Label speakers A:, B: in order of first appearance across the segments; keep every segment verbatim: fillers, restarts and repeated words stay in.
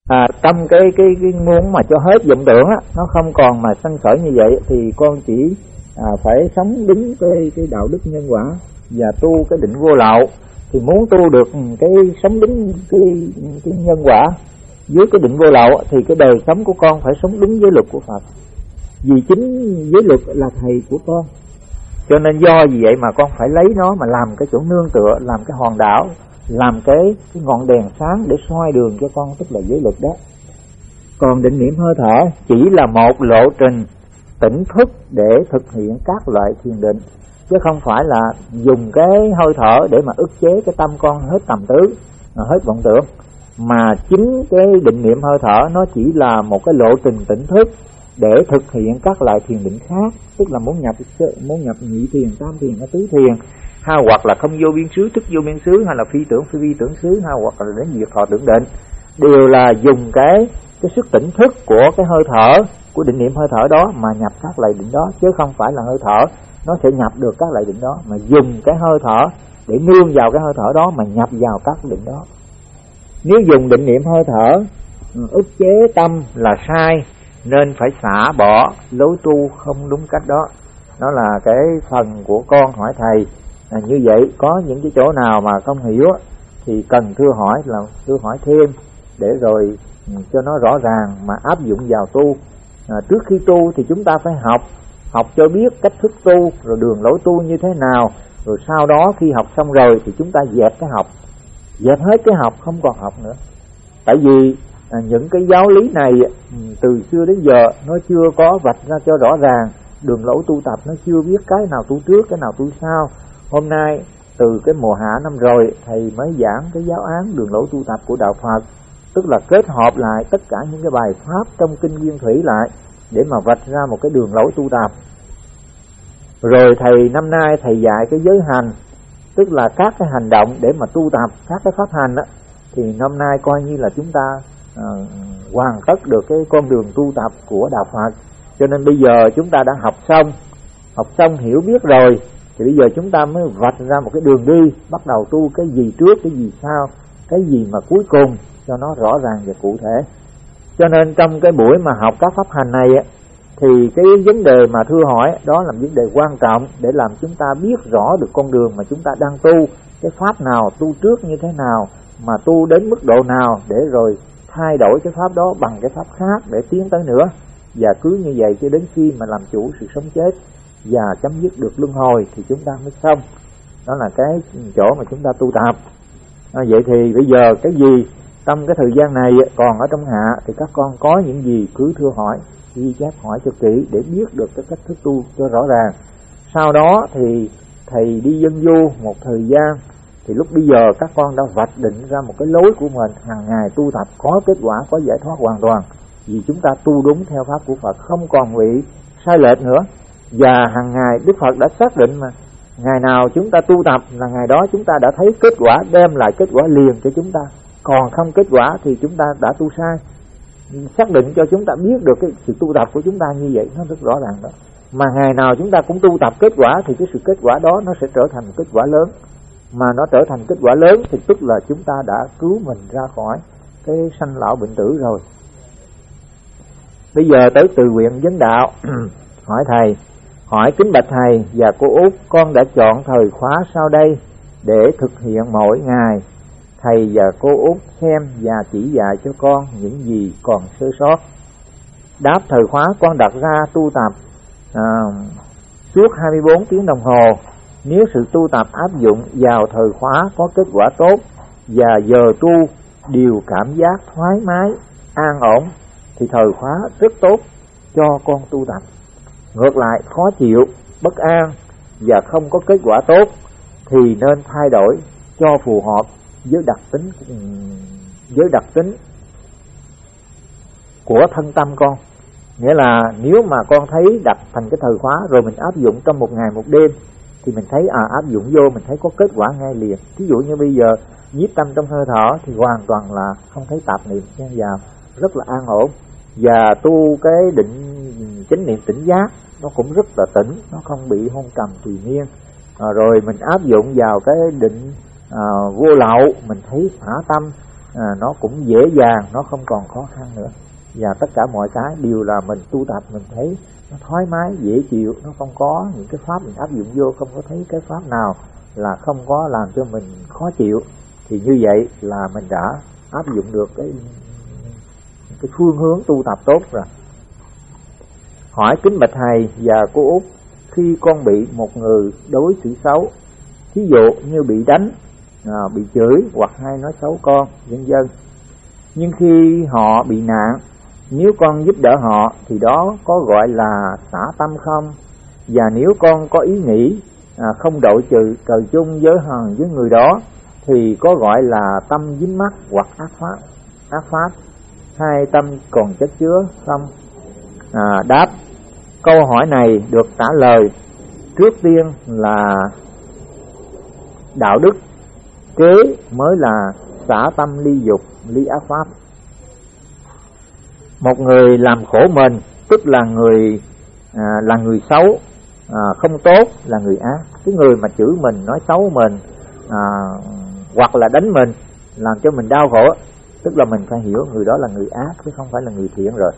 A: À, trong cái cái cái muốn mà cho hết vọng tưởng á, nó không còn mà sân khởi như vậy thì con chỉ à, phải sống đúng cái cái đạo đức nhân quả và tu cái định vô lậu. Thì muốn tu được cái sống đúng cái, cái nhân quả dưới cái định vô lậu thì cái đời sống của con phải sống đúng với luật của Phật. Vì chính giới luật là thầy của con, cho nên do vì vậy mà con phải lấy nó mà làm cái chỗ nương tựa, làm cái hòn đảo, làm cái, cái ngọn đèn sáng để soi đường cho con, tức là giới luật đó. Còn định niệm hơi thở chỉ là một lộ trình tỉnh thức để thực hiện các loại thiền định, chứ không phải là dùng cái hơi thở để mà ức chế cái tâm con hết tầm tứ, hết vọng tưởng. Mà chính cái định niệm hơi thở nó chỉ là một cái lộ trình tỉnh thức để thực hiện các loại thiền định khác, tức là muốn nhập muốn nhập nhị thiền, tam thiền, tứ thiền, hay hoặc là không vô biên xứ, thức vô biên xứ, hay là phi tưởng phi vi tưởng xứ, hay hoặc là đến diệt thọ tưởng định, đều là dùng cái cái sức tỉnh thức của cái hơi thở, của định niệm hơi thở đó mà nhập các loại định đó, chứ không phải là hơi thở nó sẽ nhập được các loại định đó, mà dùng cái hơi thở để nương vào cái hơi thở đó mà nhập vào các định đó. Nếu dùng định niệm hơi thở ức chế tâm là sai, nên phải xả bỏ lối tu không đúng cách đó. Đó là cái phần của con hỏi thầy. À, như vậy có những cái chỗ nào mà không hiểu thì cần thưa hỏi là thưa hỏi thêm để rồi cho nó rõ ràng mà áp dụng vào tu. À, trước khi tu thì chúng ta phải học, học cho biết cách thức tu, rồi đường lối tu như thế nào, rồi sau đó khi học xong rồi thì chúng ta dẹp cái học, dẹp hết cái học, không còn học nữa. Tại vì à, những cái giáo lý này từ xưa đến giờ nó chưa có vạch ra cho rõ ràng, đường lối tu tập nó chưa biết cái nào tu trước, cái nào tu sau. Hôm nay từ cái mùa hạ năm rồi thầy mới giảng cái giáo án đường lối tu tập của đạo Phật, tức là kết hợp lại tất cả những cái bài pháp trong kinh Nguyên Thủy lại để mà vạch ra một cái đường lối tu tập. Rồi thầy năm nay thầy dạy cái giới hành, tức là các cái hành động để mà tu tập, các cái pháp hành đó, thì năm nay coi như là chúng ta à, hoàn tất được cái con đường tu tập của đạo Phật. Cho nên bây giờ chúng ta đã học xong, học xong hiểu biết rồi, thì bây giờ chúng ta mới vạch ra một cái đường đi, bắt đầu tu cái gì trước, cái gì sau, cái gì mà cuối cùng cho nó rõ ràng và cụ thể. Cho nên trong cái buổi mà học các pháp hành này thì cái vấn đề mà thưa hỏi đó là vấn đề quan trọng để làm chúng ta biết rõ được con đường mà chúng ta đang tu, cái pháp nào tu trước như thế nào, mà tu đến mức độ nào để rồi thay đổi cái pháp đó bằng cái pháp khác để tiến tới nữa. Và cứ như vậy cho đến khi mà làm chủ sự sống chết và chấm dứt được luân hồi thì chúng ta mới xong. Đó là cái chỗ mà chúng ta tu tập. À, vậy thì bây giờ cái gì trong cái thời gian này còn ở trong hạ thì các con có những gì cứ thưa hỏi, ghi chép hỏi cho kỹ để biết được cái cách thức tu cho rõ ràng. Sau đó thì thầy đi dân du một thời gian, thì lúc bây giờ các con đã vạch định ra một cái lối của mình, hàng ngày tu tập có kết quả, có giải thoát hoàn toàn, vì chúng ta tu đúng theo pháp của Phật, không còn bị sai lệch nữa. Và hàng ngày Đức Phật đã xác định mà ngày nào chúng ta tu tập là ngày đó chúng ta đã thấy kết quả, đem lại kết quả liền cho chúng ta. Còn không kết quả thì chúng ta đã tu sai. Xác định cho chúng ta biết được cái sự tu tập của chúng ta như vậy, nó rất rõ ràng đó. Mà ngày nào chúng ta cũng tu tập kết quả thì cái sự kết quả đó nó sẽ trở thành một kết quả lớn. Mà nó trở thành kết quả lớn thì tức là chúng ta đã cứu mình ra khỏi cái sanh lão bệnh tử rồi. Bây giờ tới từ nguyện vấn đạo. Hỏi thầy, hỏi kính bạch thầy và cô Út, con đã chọn thời khóa sau đây để thực hiện mỗi ngày. Thầy và cô Út xem và chỉ dạy cho con những gì còn sơ sót. Đáp, thời khóa con đặt ra tu tập à, suốt hai mươi bốn tiếng đồng hồ. Nếu sự tu tập áp dụng vào thời khóa có kết quả tốt và giờ tu đều cảm giác thoải mái, an ổn thì thời khóa rất tốt cho con tu tập. Ngược lại khó chịu, bất an và không có kết quả tốt thì nên thay đổi cho phù hợp với đặc tính với đặc tính của thân tâm con. Nghĩa là nếu mà con thấy đặt thành cái thời khóa rồi mình áp dụng trong một ngày một đêm thì mình thấy à áp dụng vô mình thấy có kết quả ngay liền. Ví dụ như bây giờ nhiếp tâm trong hơi thở thì hoàn toàn là không thấy tạp niệm xen vào, rất là an ổn. Và tu cái định chánh niệm tỉnh giác nó cũng rất là tỉnh, nó không bị hôn trầm tùy miên. À, rồi mình áp dụng vào cái định à, vô lậu, mình thấy xả tâm à, nó cũng dễ dàng, nó không còn khó khăn nữa. Và tất cả mọi cái đều là mình tu tập mình thấy nó thoải mái dễ chịu, nó không có những cái pháp mình áp dụng vô, không có thấy cái pháp nào là không có làm cho mình khó chịu. Thì như vậy là mình đã áp dụng được cái cái phương hướng tu tập tốt rồi. Hỏi kính bạch thầy và cô Út, khi con bị một người đối xử xấu, ví dụ như bị đánh, à, bị chửi hoặc hay nói xấu con, vân vân, nhưng khi họ bị nạn, nếu con giúp đỡ họ thì đó có gọi là xả tâm không? Và nếu con có ý nghĩ à, không đội trừ trời chung với hờn với người đó thì có gọi là tâm dính mắc hoặc ác pháp. Ác pháp hai tâm còn chất chứa không? À, đáp, câu hỏi này được trả lời trước tiên là đạo đức, kế mới là xả tâm ly dục, ly ác pháp. Một người làm khổ mình tức là người à, là người xấu, à, không tốt, là người ác. Cái người mà chửi mình, nói xấu mình, à, hoặc là đánh mình, làm cho mình đau khổ, tức là mình phải hiểu người đó là người ác chứ không phải là người thiện rồi.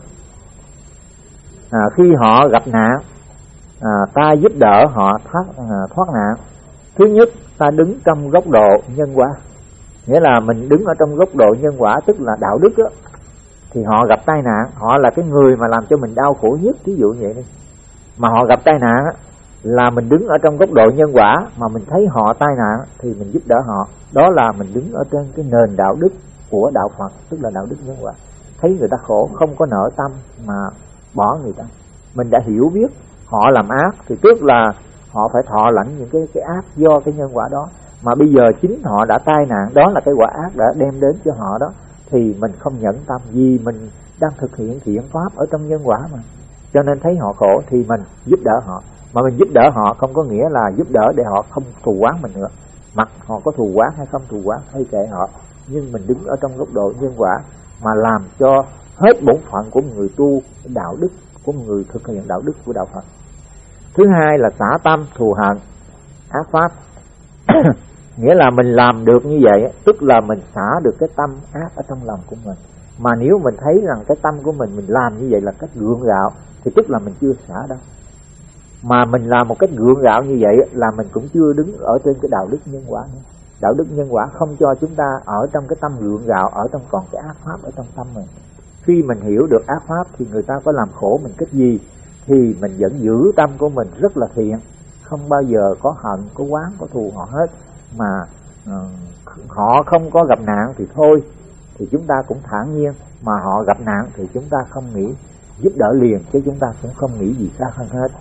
A: À, khi họ gặp nạn, à, ta giúp đỡ họ thoát, à, thoát nạn. Thứ nhất, ta đứng trong góc độ nhân quả, nghĩa là mình đứng ở trong góc độ nhân quả, tức là đạo đức đó. Thì họ gặp tai nạn, họ là cái người mà làm cho mình đau khổ nhất, ví dụ như vậy đi. Mà họ gặp tai nạn á, là mình đứng ở trong góc độ nhân quả, mà mình thấy họ tai nạn thì mình giúp đỡ họ. Đó là mình đứng ở trên cái nền đạo đức của đạo Phật, tức là đạo đức nhân quả. Thấy người ta khổ không có nợ tâm mà bỏ người ta. Mình đã hiểu biết họ làm ác thì tức là họ phải thọ lãnh những cái, cái ác do cái nhân quả đó. Mà bây giờ chính họ đã tai nạn, đó là cái quả ác đã đem đến cho họ đó, thì mình không nhẫn tâm, vì mình đang thực hiện thiện pháp ở trong nhân quả mà. Cho nên thấy họ khổ thì mình giúp đỡ họ. Mà mình giúp đỡ họ không có nghĩa là giúp đỡ để họ không thù oán mình nữa. Mặc họ có thù oán hay không thù oán hay kệ họ, nhưng mình đứng ở trong góc độ nhân quả mà làm cho hết bổn phận của một người tu đạo đức, của một người thực hiện đạo đức của đạo Phật. Thứ hai là xả tâm thù hận ác pháp. Nghĩa là mình làm được như vậy, tức là mình xả được cái tâm ác ở trong lòng của mình. Mà nếu mình thấy rằng cái tâm của mình mình làm như vậy là cách gượng gạo thì tức là mình chưa xả đâu. Mà mình làm một cách gượng gạo như vậy là mình cũng chưa đứng ở trên cái đạo đức nhân quả nữa. Đạo đức nhân quả không cho chúng ta ở trong cái tâm gượng gạo, ở trong còn cái ác pháp ở trong tâm mình. Khi mình hiểu được ác pháp thì người ta có làm khổ mình cách gì thì mình vẫn giữ tâm của mình rất là thiện, không bao giờ có hận, có oán, có thù họ hết. Mà uh, họ không có gặp nạn thì thôi, thì chúng ta cũng thản nhiên. Mà họ gặp nạn thì chúng ta không nghĩ giúp đỡ liền, chứ chúng ta cũng không nghĩ gì khác hơn hết.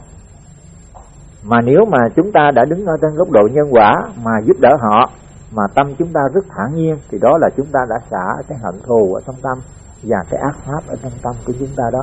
A: Mà nếu mà chúng ta đã đứng ở trên góc độ nhân quả mà giúp đỡ họ, mà tâm chúng ta rất thản nhiên, thì đó là chúng ta đã xả cái hận thù ở trong tâm và cái ác pháp ở trong tâm của chúng ta đó.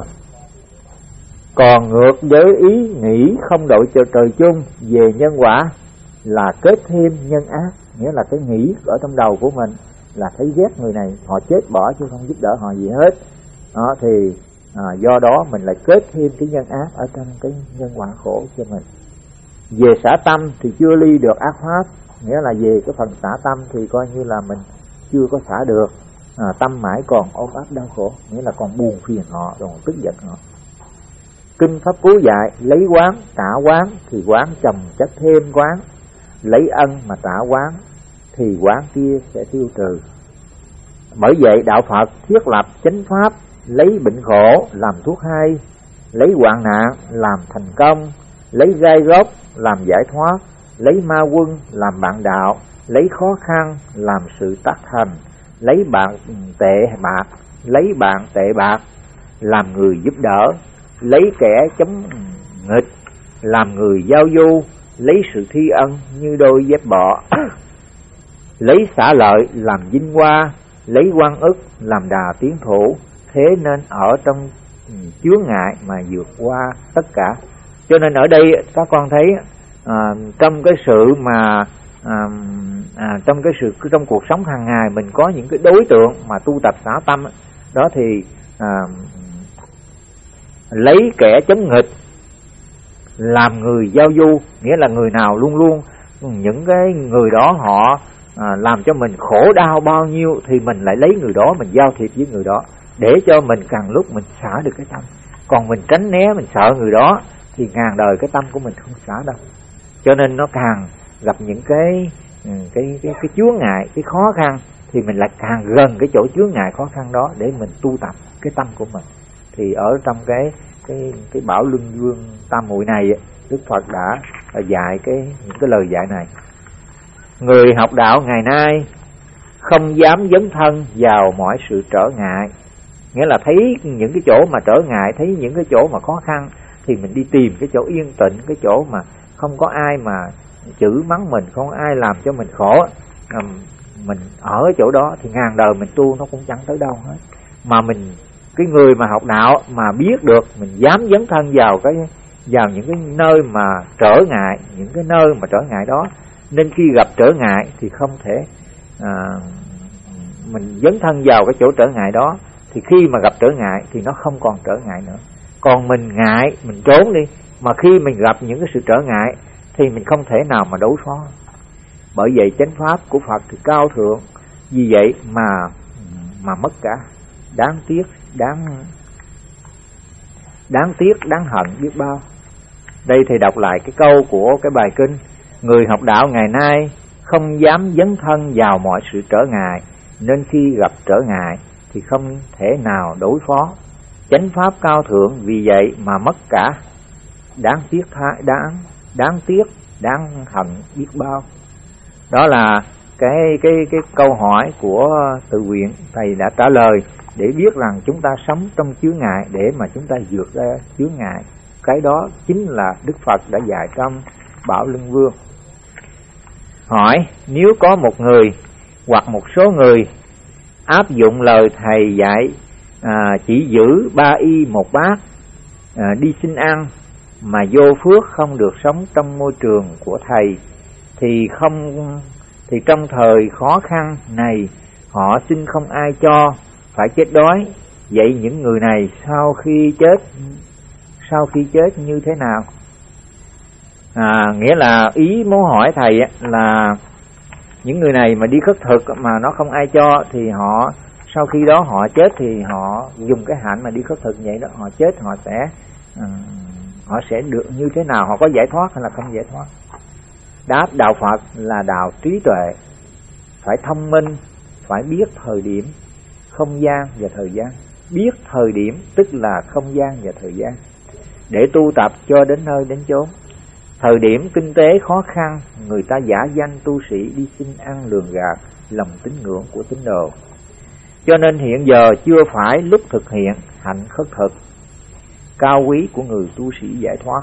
A: Còn ngược với ý nghĩ không đội trời, trời chung về nhân quả là kết thêm nhân ác, nghĩa là cái nghĩ ở trong đầu của mình là thấy ghét người này, họ chết bỏ chứ không giúp đỡ họ gì hết. Đó thì à, do đó mình lại kết thêm cái nhân ác ở trong cái nhân quả khổ cho mình. Về xả tâm thì chưa ly được ác pháp, nghĩa là về cái phần xả tâm thì coi như là mình chưa có xả được, à, tâm mãi còn ôm ấp đau khổ, nghĩa là còn buồn phiền họ, còn tức giận họ. Kinh Pháp Cú dạy lấy quán trả quán thì quán chồng chất thêm quán, lấy ân mà trả quán thì quán kia sẽ tiêu trừ. Bởi vậy đạo Phật thiết lập chánh pháp, lấy bệnh khổ làm thuốc hay, lấy hoạn nạn làm thành công, lấy gai gốc làm giải thoát, lấy ma quân làm bạn đạo, lấy khó khăn làm sự tác thành, lấy bạn tệ bạc, lấy bạn tệ bạc làm người giúp đỡ, lấy kẻ chống nghịch làm người giao du, lấy sự thi ân như đôi dép bọ, lấy xả lợi làm vinh hoa, lấy oan ức làm đà tiến thủ. Thế nên ở trong chướng ngại mà vượt qua tất cả. Cho nên ở đây các con thấy à, trong cái sự mà à, à, trong cái sự trong cuộc sống hàng ngày mình có những cái đối tượng mà tu tập xả tâm đó thì à, lấy kẻ chống nghịch làm người giao du, nghĩa là người nào luôn luôn những cái người đó họ à, làm cho mình khổ đau bao nhiêu thì mình lại lấy người đó, mình giao thiệp với người đó để cho mình càng lúc mình xả được cái tâm. Còn mình tránh né, mình sợ người đó thì ngàn đời cái tâm của mình không xả đâu. Cho nên nó càng gặp những cái cái cái cái chướng ngại, cái khó khăn thì mình lại càng gần cái chỗ chướng ngại khó khăn đó để mình tu tập cái tâm của mình. Thì ở trong cái cái cái Bảo Luân Vương Tam Muội này, Đức Phật đã dạy cái những cái lời dạy này. Người học đạo ngày nay không dám dấn thân vào mọi sự trở ngại. Nghĩa là thấy những cái chỗ mà trở ngại, thấy những cái chỗ mà khó khăn thì mình đi tìm cái chỗ yên tĩnh, cái chỗ mà không có ai mà chửi mắng mình, không có ai làm cho mình khổ. À, mình ở cái chỗ đó thì ngàn đời mình tu nó cũng chẳng tới đâu hết. Mà mình, cái người mà học đạo mà biết được, mình dám dấn thân vào cái vào những cái nơi mà trở ngại, những cái nơi mà trở ngại đó, nên khi gặp trở ngại thì không thể à, mình dấn thân vào cái chỗ trở ngại đó, thì khi mà gặp trở ngại thì nó không còn trở ngại nữa. Còn mình ngại, mình trốn đi, mà khi mình gặp những cái sự trở ngại thì mình không thể nào mà đối phó. Bởi vậy chánh pháp của Phật thì cao thượng, vì vậy mà mà mất cả. Đáng tiếc, đáng đáng tiếc, đáng hận biết bao. Đây thầy đọc lại cái câu của cái bài kinh: người học đạo ngày nay không dám dấn thân vào mọi sự trở ngại, nên khi gặp trở ngại thì không thể nào đối phó. Chánh pháp cao thượng, vì vậy mà mất cả. Đáng tiếc tha, đáng đáng tiếc, đáng hận biết bao. Đó là cái cái cái câu hỏi của Từ Nguyện, thầy đã trả lời để biết rằng chúng ta sống trong chướng ngại để mà chúng ta vượt ra chướng ngại. Cái đó chính là Đức Phật đã dạy trong Bảo Luân Vương. Hỏi: nếu có một người hoặc một số người áp dụng lời thầy dạy, à, chỉ giữ ba y một bát, à, đi xin ăn mà vô phước không được sống trong môi trường của thầy, thì không thì trong thời khó khăn này họ xin không ai cho, phải chết đói. Vậy những người này sau khi chết sau khi chết như thế nào? À, nghĩa là ý muốn hỏi thầy là những người này mà đi khất thực mà nó không ai cho thì họ sau khi đó họ chết thì họ dùng cái hạnh mà đi khất thực vậy đó, họ chết họ sẽ uh, họ sẽ được như thế nào, họ có giải thoát hay là không giải thoát? Đáp: đạo Phật là đạo trí tuệ, phải thông minh, phải biết thời điểm, không gian và thời gian. Biết thời điểm tức là không gian và thời gian, để tu tập cho đến nơi đến chốn. Thời điểm kinh tế khó khăn, người ta giả danh tu sĩ đi xin ăn lường gạt lòng tín ngưỡng của tín đồ. Cho nên hiện giờ chưa phải lúc thực hiện hạnh khất thực cao quý của người tu sĩ giải thoát,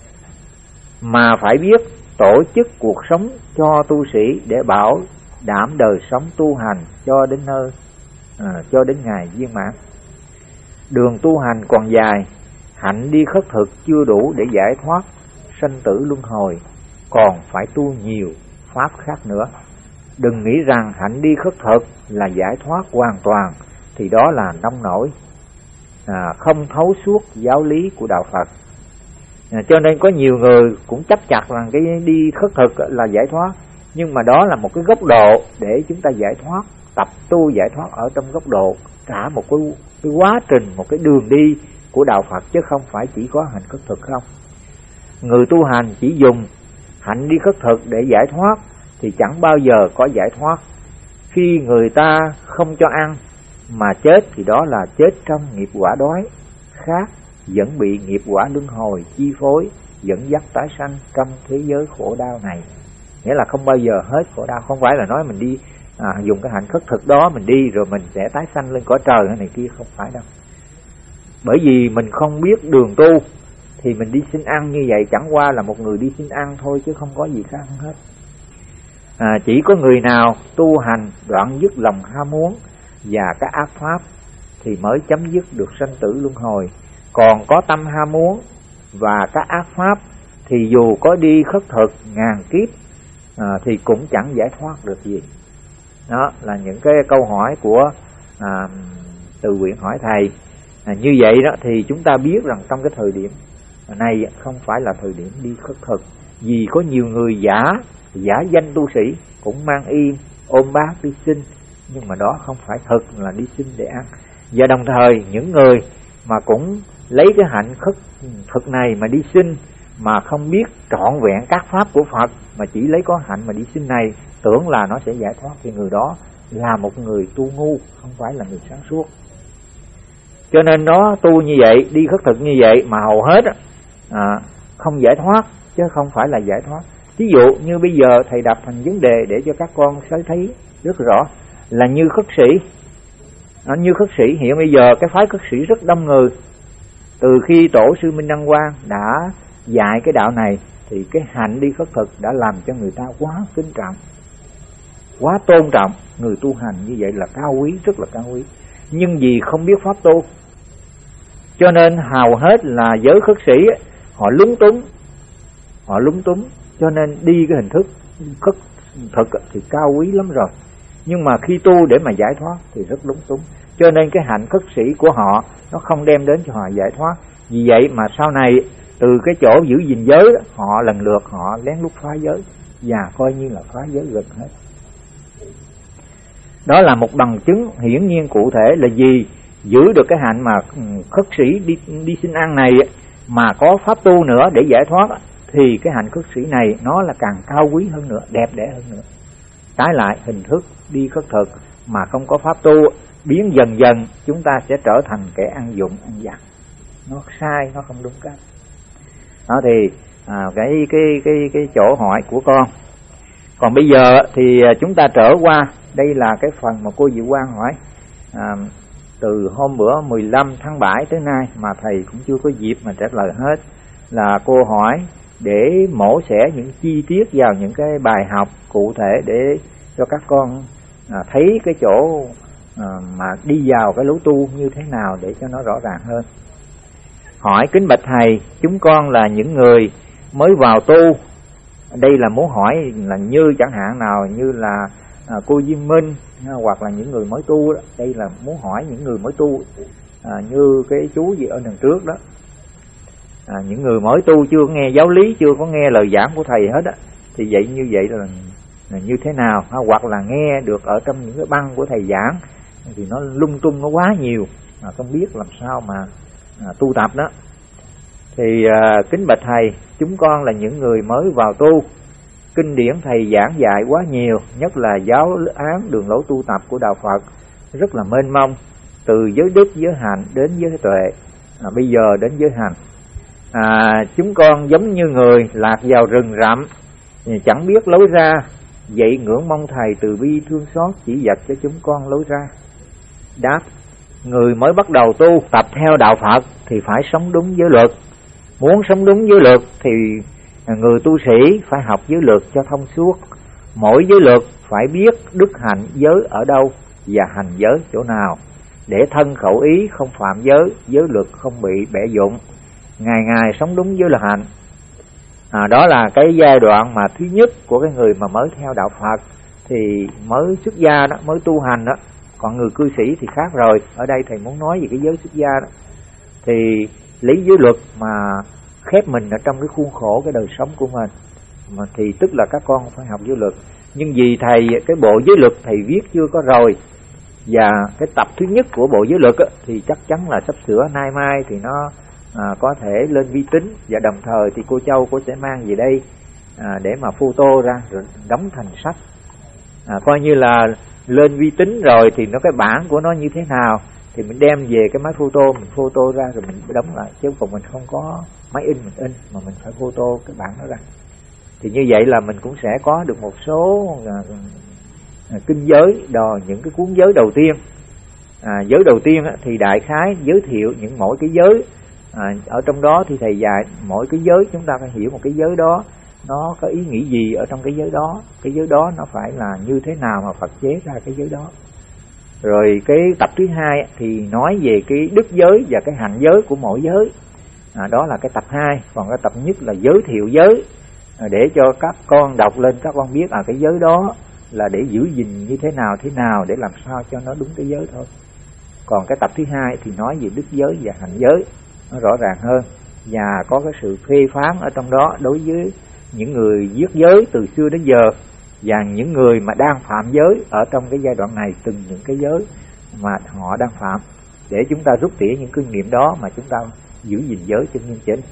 A: mà phải biết tổ chức cuộc sống cho tu sĩ để bảo đảm đời sống tu hành cho đến nơi à, cho đến ngày viên mãn. Đường tu hành còn dài, hạnh đi khất thực chưa đủ để giải thoát sanh tử luân hồi, còn phải tu nhiều pháp khác nữa. Đừng nghĩ rằng hạnh đi khất thực là giải thoát hoàn toàn, thì đó là nông nổi, à, không thấu suốt giáo lý của đạo Phật. À, cho nên có nhiều người cũng chấp chặt rằng cái đi khất thực là giải thoát, nhưng mà đó là một cái góc độ để chúng ta giải thoát, tập tu giải thoát ở trong góc độ cả một cái, cái quá trình, một cái đường đi của đạo Phật, chứ không phải chỉ có hạnh khất thực không. Người tu hành chỉ dùng hạnh đi khất thực để giải thoát thì chẳng bao giờ có giải thoát. Khi người ta không cho ăn mà chết thì đó là chết trong nghiệp quả đói khác, vẫn bị nghiệp quả luân hồi chi phối, dẫn dắt tái sanh trong thế giới khổ đau này. Nghĩa là không bao giờ hết khổ đau. Không phải là nói mình đi à, dùng cái hạnh khất thực đó mình đi rồi mình sẽ tái sanh lên cõi trời hay này kia, không phải đâu. Bởi vì mình không biết đường tu thì mình đi xin ăn như vậy chẳng qua là một người đi xin ăn thôi, chứ không có gì khác hết. À, chỉ có người nào tu hành đoạn dứt lòng ham muốn và các ác pháp thì mới chấm dứt được sanh tử luân hồi. Còn có tâm ham muốn và các ác pháp thì dù có đi khất thực ngàn kiếp à, thì cũng chẳng giải thoát được gì. Đó là những cái câu hỏi của à, Từ Nguyện hỏi thầy. À, như vậy đó thì chúng ta biết rằng trong cái thời điểm này không phải là thời điểm đi khất thực, vì có nhiều người giả giả danh tu sĩ cũng mang y ôm bát đi xin, nhưng mà đó không phải thực là đi xin để ăn. Và đồng thời những người mà cũng lấy cái hạnh khất thực này mà đi xin, mà không biết trọn vẹn các pháp của Phật, mà chỉ lấy có hạnh mà đi xin này, tưởng là nó sẽ giải thoát, thì người đó là một người tu ngu, không phải là người sáng suốt. Cho nên nó tu như vậy, đi khất thực như vậy mà hầu hết à, không giải thoát, chứ không phải là giải thoát. Ví dụ như bây giờ thầy đặt thành vấn đề để cho các con thấy rất rõ, là như khất sĩ. À, như khất sĩ hiện bây giờ cái phái khất sĩ rất đông người. Từ khi tổ sư Minh Đăng Quang đã dạy cái đạo này, thì cái hạnh đi khất thực đã làm cho người ta quá kính trọng, quá tôn trọng. Người tu hành như vậy là cao quý, rất là cao quý. Nhưng vì không biết pháp tu, cho nên hầu hết là giới khất sĩ họ lúng túng, họ lúng túng, cho nên đi cái hình thức khất thực thì cao quý lắm rồi, nhưng mà khi tu để mà giải thoát thì rất lúng túng. Cho nên cái hạnh khất sĩ của họ nó không đem đến cho họ giải thoát. Vì vậy mà sau này từ cái chỗ giữ gìn giới đó, họ lần lượt họ lén lút phá giới, và coi như là phá giới gần hết. Đó là một bằng chứng hiển nhiên cụ thể là gì? Giữ được cái hạnh mà khất sĩ đi, đi xin ăn này, mà có pháp tu nữa để giải thoát, thì cái hạnh khất sĩ này nó là càng cao quý hơn nữa, đẹp đẽ hơn nữa. Trái lại hình thức đi khất thực mà không có pháp tu, biến dần dần chúng ta sẽ trở thành kẻ ăn dụng ăn giặt. Nó sai, nó không đúng cách. Đó thì à, cái cái cái cái chỗ hỏi của con. Còn bây giờ thì chúng ta trở qua, đây là cái phần mà cô Diệu Quang hỏi à, từ hôm bữa mười lăm tháng bảy tới nay mà thầy cũng chưa có dịp mà trả lời hết. Là cô hỏi để mổ xẻ những chi tiết vào những cái bài học cụ thể để cho các con à, thấy cái chỗ à, mà đi vào cái lối tu như thế nào để cho nó rõ ràng hơn. Hỏi kính bạch thầy, chúng con là những người mới vào tu. Đây là muốn hỏi là như chẳng hạn nào như là à, cô Diêm Minh à, hoặc là những người mới tu đó. Đây là muốn hỏi những người mới tu à, như cái chú gì ở đằng trước đó. À, những người mới tu chưa nghe giáo lý, chưa có nghe lời giảng của thầy hết á, thì vậy như vậy là, là như thế nào? À, hoặc là nghe được ở trong những cái băng của thầy giảng thì nó lung tung, nó quá nhiều, à, không biết làm sao mà à, tu tập đó. Thì à, kính bạch thầy, chúng con là những người mới vào tu. Kinh điển thầy giảng dạy quá nhiều, nhất là giáo án đường lối tu tập của đạo Phật rất là mênh mông, từ giới đức, giới hạnh đến giới tuệ, à, bây giờ đến giới hành. À, chúng con giống như người lạc vào rừng rậm, chẳng biết lối ra, vậy ngưỡng mong thầy từ bi thương xót chỉ dạy cho chúng con lối ra. Đáp: người mới bắt đầu tu tập theo đạo Phật thì phải sống đúng giới luật. Muốn sống đúng giới luật thì người tu sĩ phải học giới luật cho thông suốt. Mỗi giới luật phải biết đức hạnh giới ở đâu và hành giới chỗ nào, để thân khẩu ý không phạm giới, giới luật không bị bẻ dụng, ngày ngày sống đúng giới luật hạnh. À, đó là cái giai đoạn mà thứ nhất của cái người mà mới theo đạo Phật, thì mới xuất gia đó, mới tu hành đó. Còn người cư sĩ thì khác rồi. Ở đây thầy muốn nói về cái giới xuất gia đó, thì lấy giới luật mà khép mình ở trong cái khuôn khổ cái đời sống của mình, mà thì tức là các con phải học giới luật. Nhưng vì thầy cái bộ giới luật thầy viết chưa có rồi, và cái tập thứ nhất của bộ giới luật á, thì chắc chắn là sắp sửa nay mai thì nó à, có thể lên vi tính, và đồng thời thì cô Châu cô sẽ mang về đây à, để mà photo ra rồi đóng thành sách. À, coi như là lên vi tính rồi thì nó cái bản của nó như thế nào thì mình đem về cái máy photo, mình photo ra rồi mình đóng lại, chứ còn mình không có máy in mình in, mà mình phải photo cái bản đó ra. Thì như vậy là mình cũng sẽ có được một số à, à, kinh giới, đò những cái cuốn giới đầu tiên. À, giới đầu tiên á, thì đại khái giới thiệu những mỗi cái giới. À, ở trong đó thì thầy dạy mỗi cái giới chúng ta phải hiểu một cái giới đó nó có ý nghĩ gì ở trong cái giới đó, cái giới đó nó phải là như thế nào mà Phật chế ra cái giới đó. Rồi cái tập thứ hai thì nói về cái đức giới và cái hành giới của mỗi giới. À, đó là cái tập hai. Còn cái tập nhất là giới thiệu giới, à, để cho các con đọc lên, các con biết à cái giới đó là để giữ gìn như thế nào thế nào để làm sao cho nó đúng cái giới thôi. Còn cái tập thứ hai thì nói về đức giới và hành giới, nó rõ ràng hơn, và có cái sự phê phán ở trong đó đối với những người viết giới từ xưa đến giờ, và những người mà đang phạm giới ở trong cái giai đoạn này, từng những cái giới mà họ đang phạm, để chúng ta rút tỉa những kinh nghiệm đó mà chúng ta giữ gìn giới cho nghiêm chỉnh.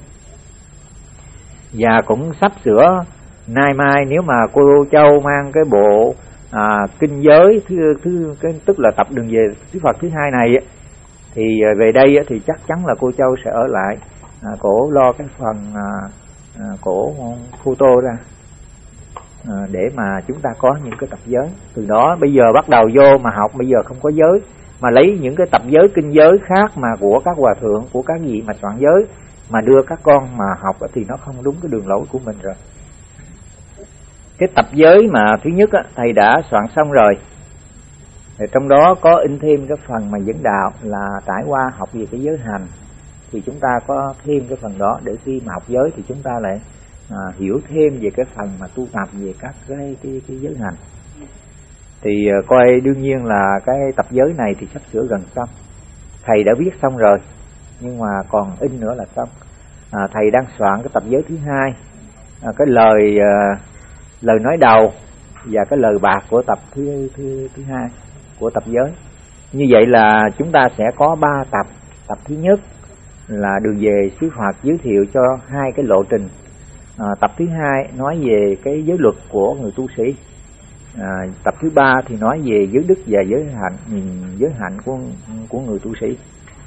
A: Và cũng sắp sửa nay mai, nếu mà cô Châu mang cái bộ à, kinh giới thứ, thứ cái, tức là tập đường về thuyết Phật thứ hai này, thì về đây thì chắc chắn là cô Châu sẽ ở lại, à, cổ lo cái phần à, à, cổ photo ra, à, để mà chúng ta có những cái tập giới. Từ đó bây giờ bắt đầu vô mà học, bây giờ không có giới mà lấy những cái tập giới kinh giới khác mà của các hòa thượng, của các vị mà soạn giới mà đưa các con mà học thì nó không đúng cái đường lối của mình rồi. Cái tập giới mà thứ nhất á, thầy đã soạn xong rồi, thì trong đó có in thêm cái phần mà dẫn đạo là trải qua học về cái giới hành, thì chúng ta có thêm cái phần đó để khi mà học giới thì chúng ta lại à, hiểu thêm về cái phần mà tu tập về các cái, cái, cái giới hành. Thì uh, coi đương nhiên là cái tập giới này thì sắp sửa gần xong, thầy đã viết xong rồi nhưng mà còn in nữa là xong. à, thầy đang soạn cái tập giới thứ hai, à, cái lời uh, lời nói đầu và cái lời bạc của tập thứ thứ thứ hai của tập giới. Như vậy là chúng ta sẽ có ba tập. Tập thứ nhất là đường về xứ Phật giới thiệu cho hai cái lộ trình. à, tập thứ hai nói về cái giới luật của người tu sĩ. à, tập thứ ba thì nói về giới đức và giới hạnh, giới hạnh của của người tu sĩ.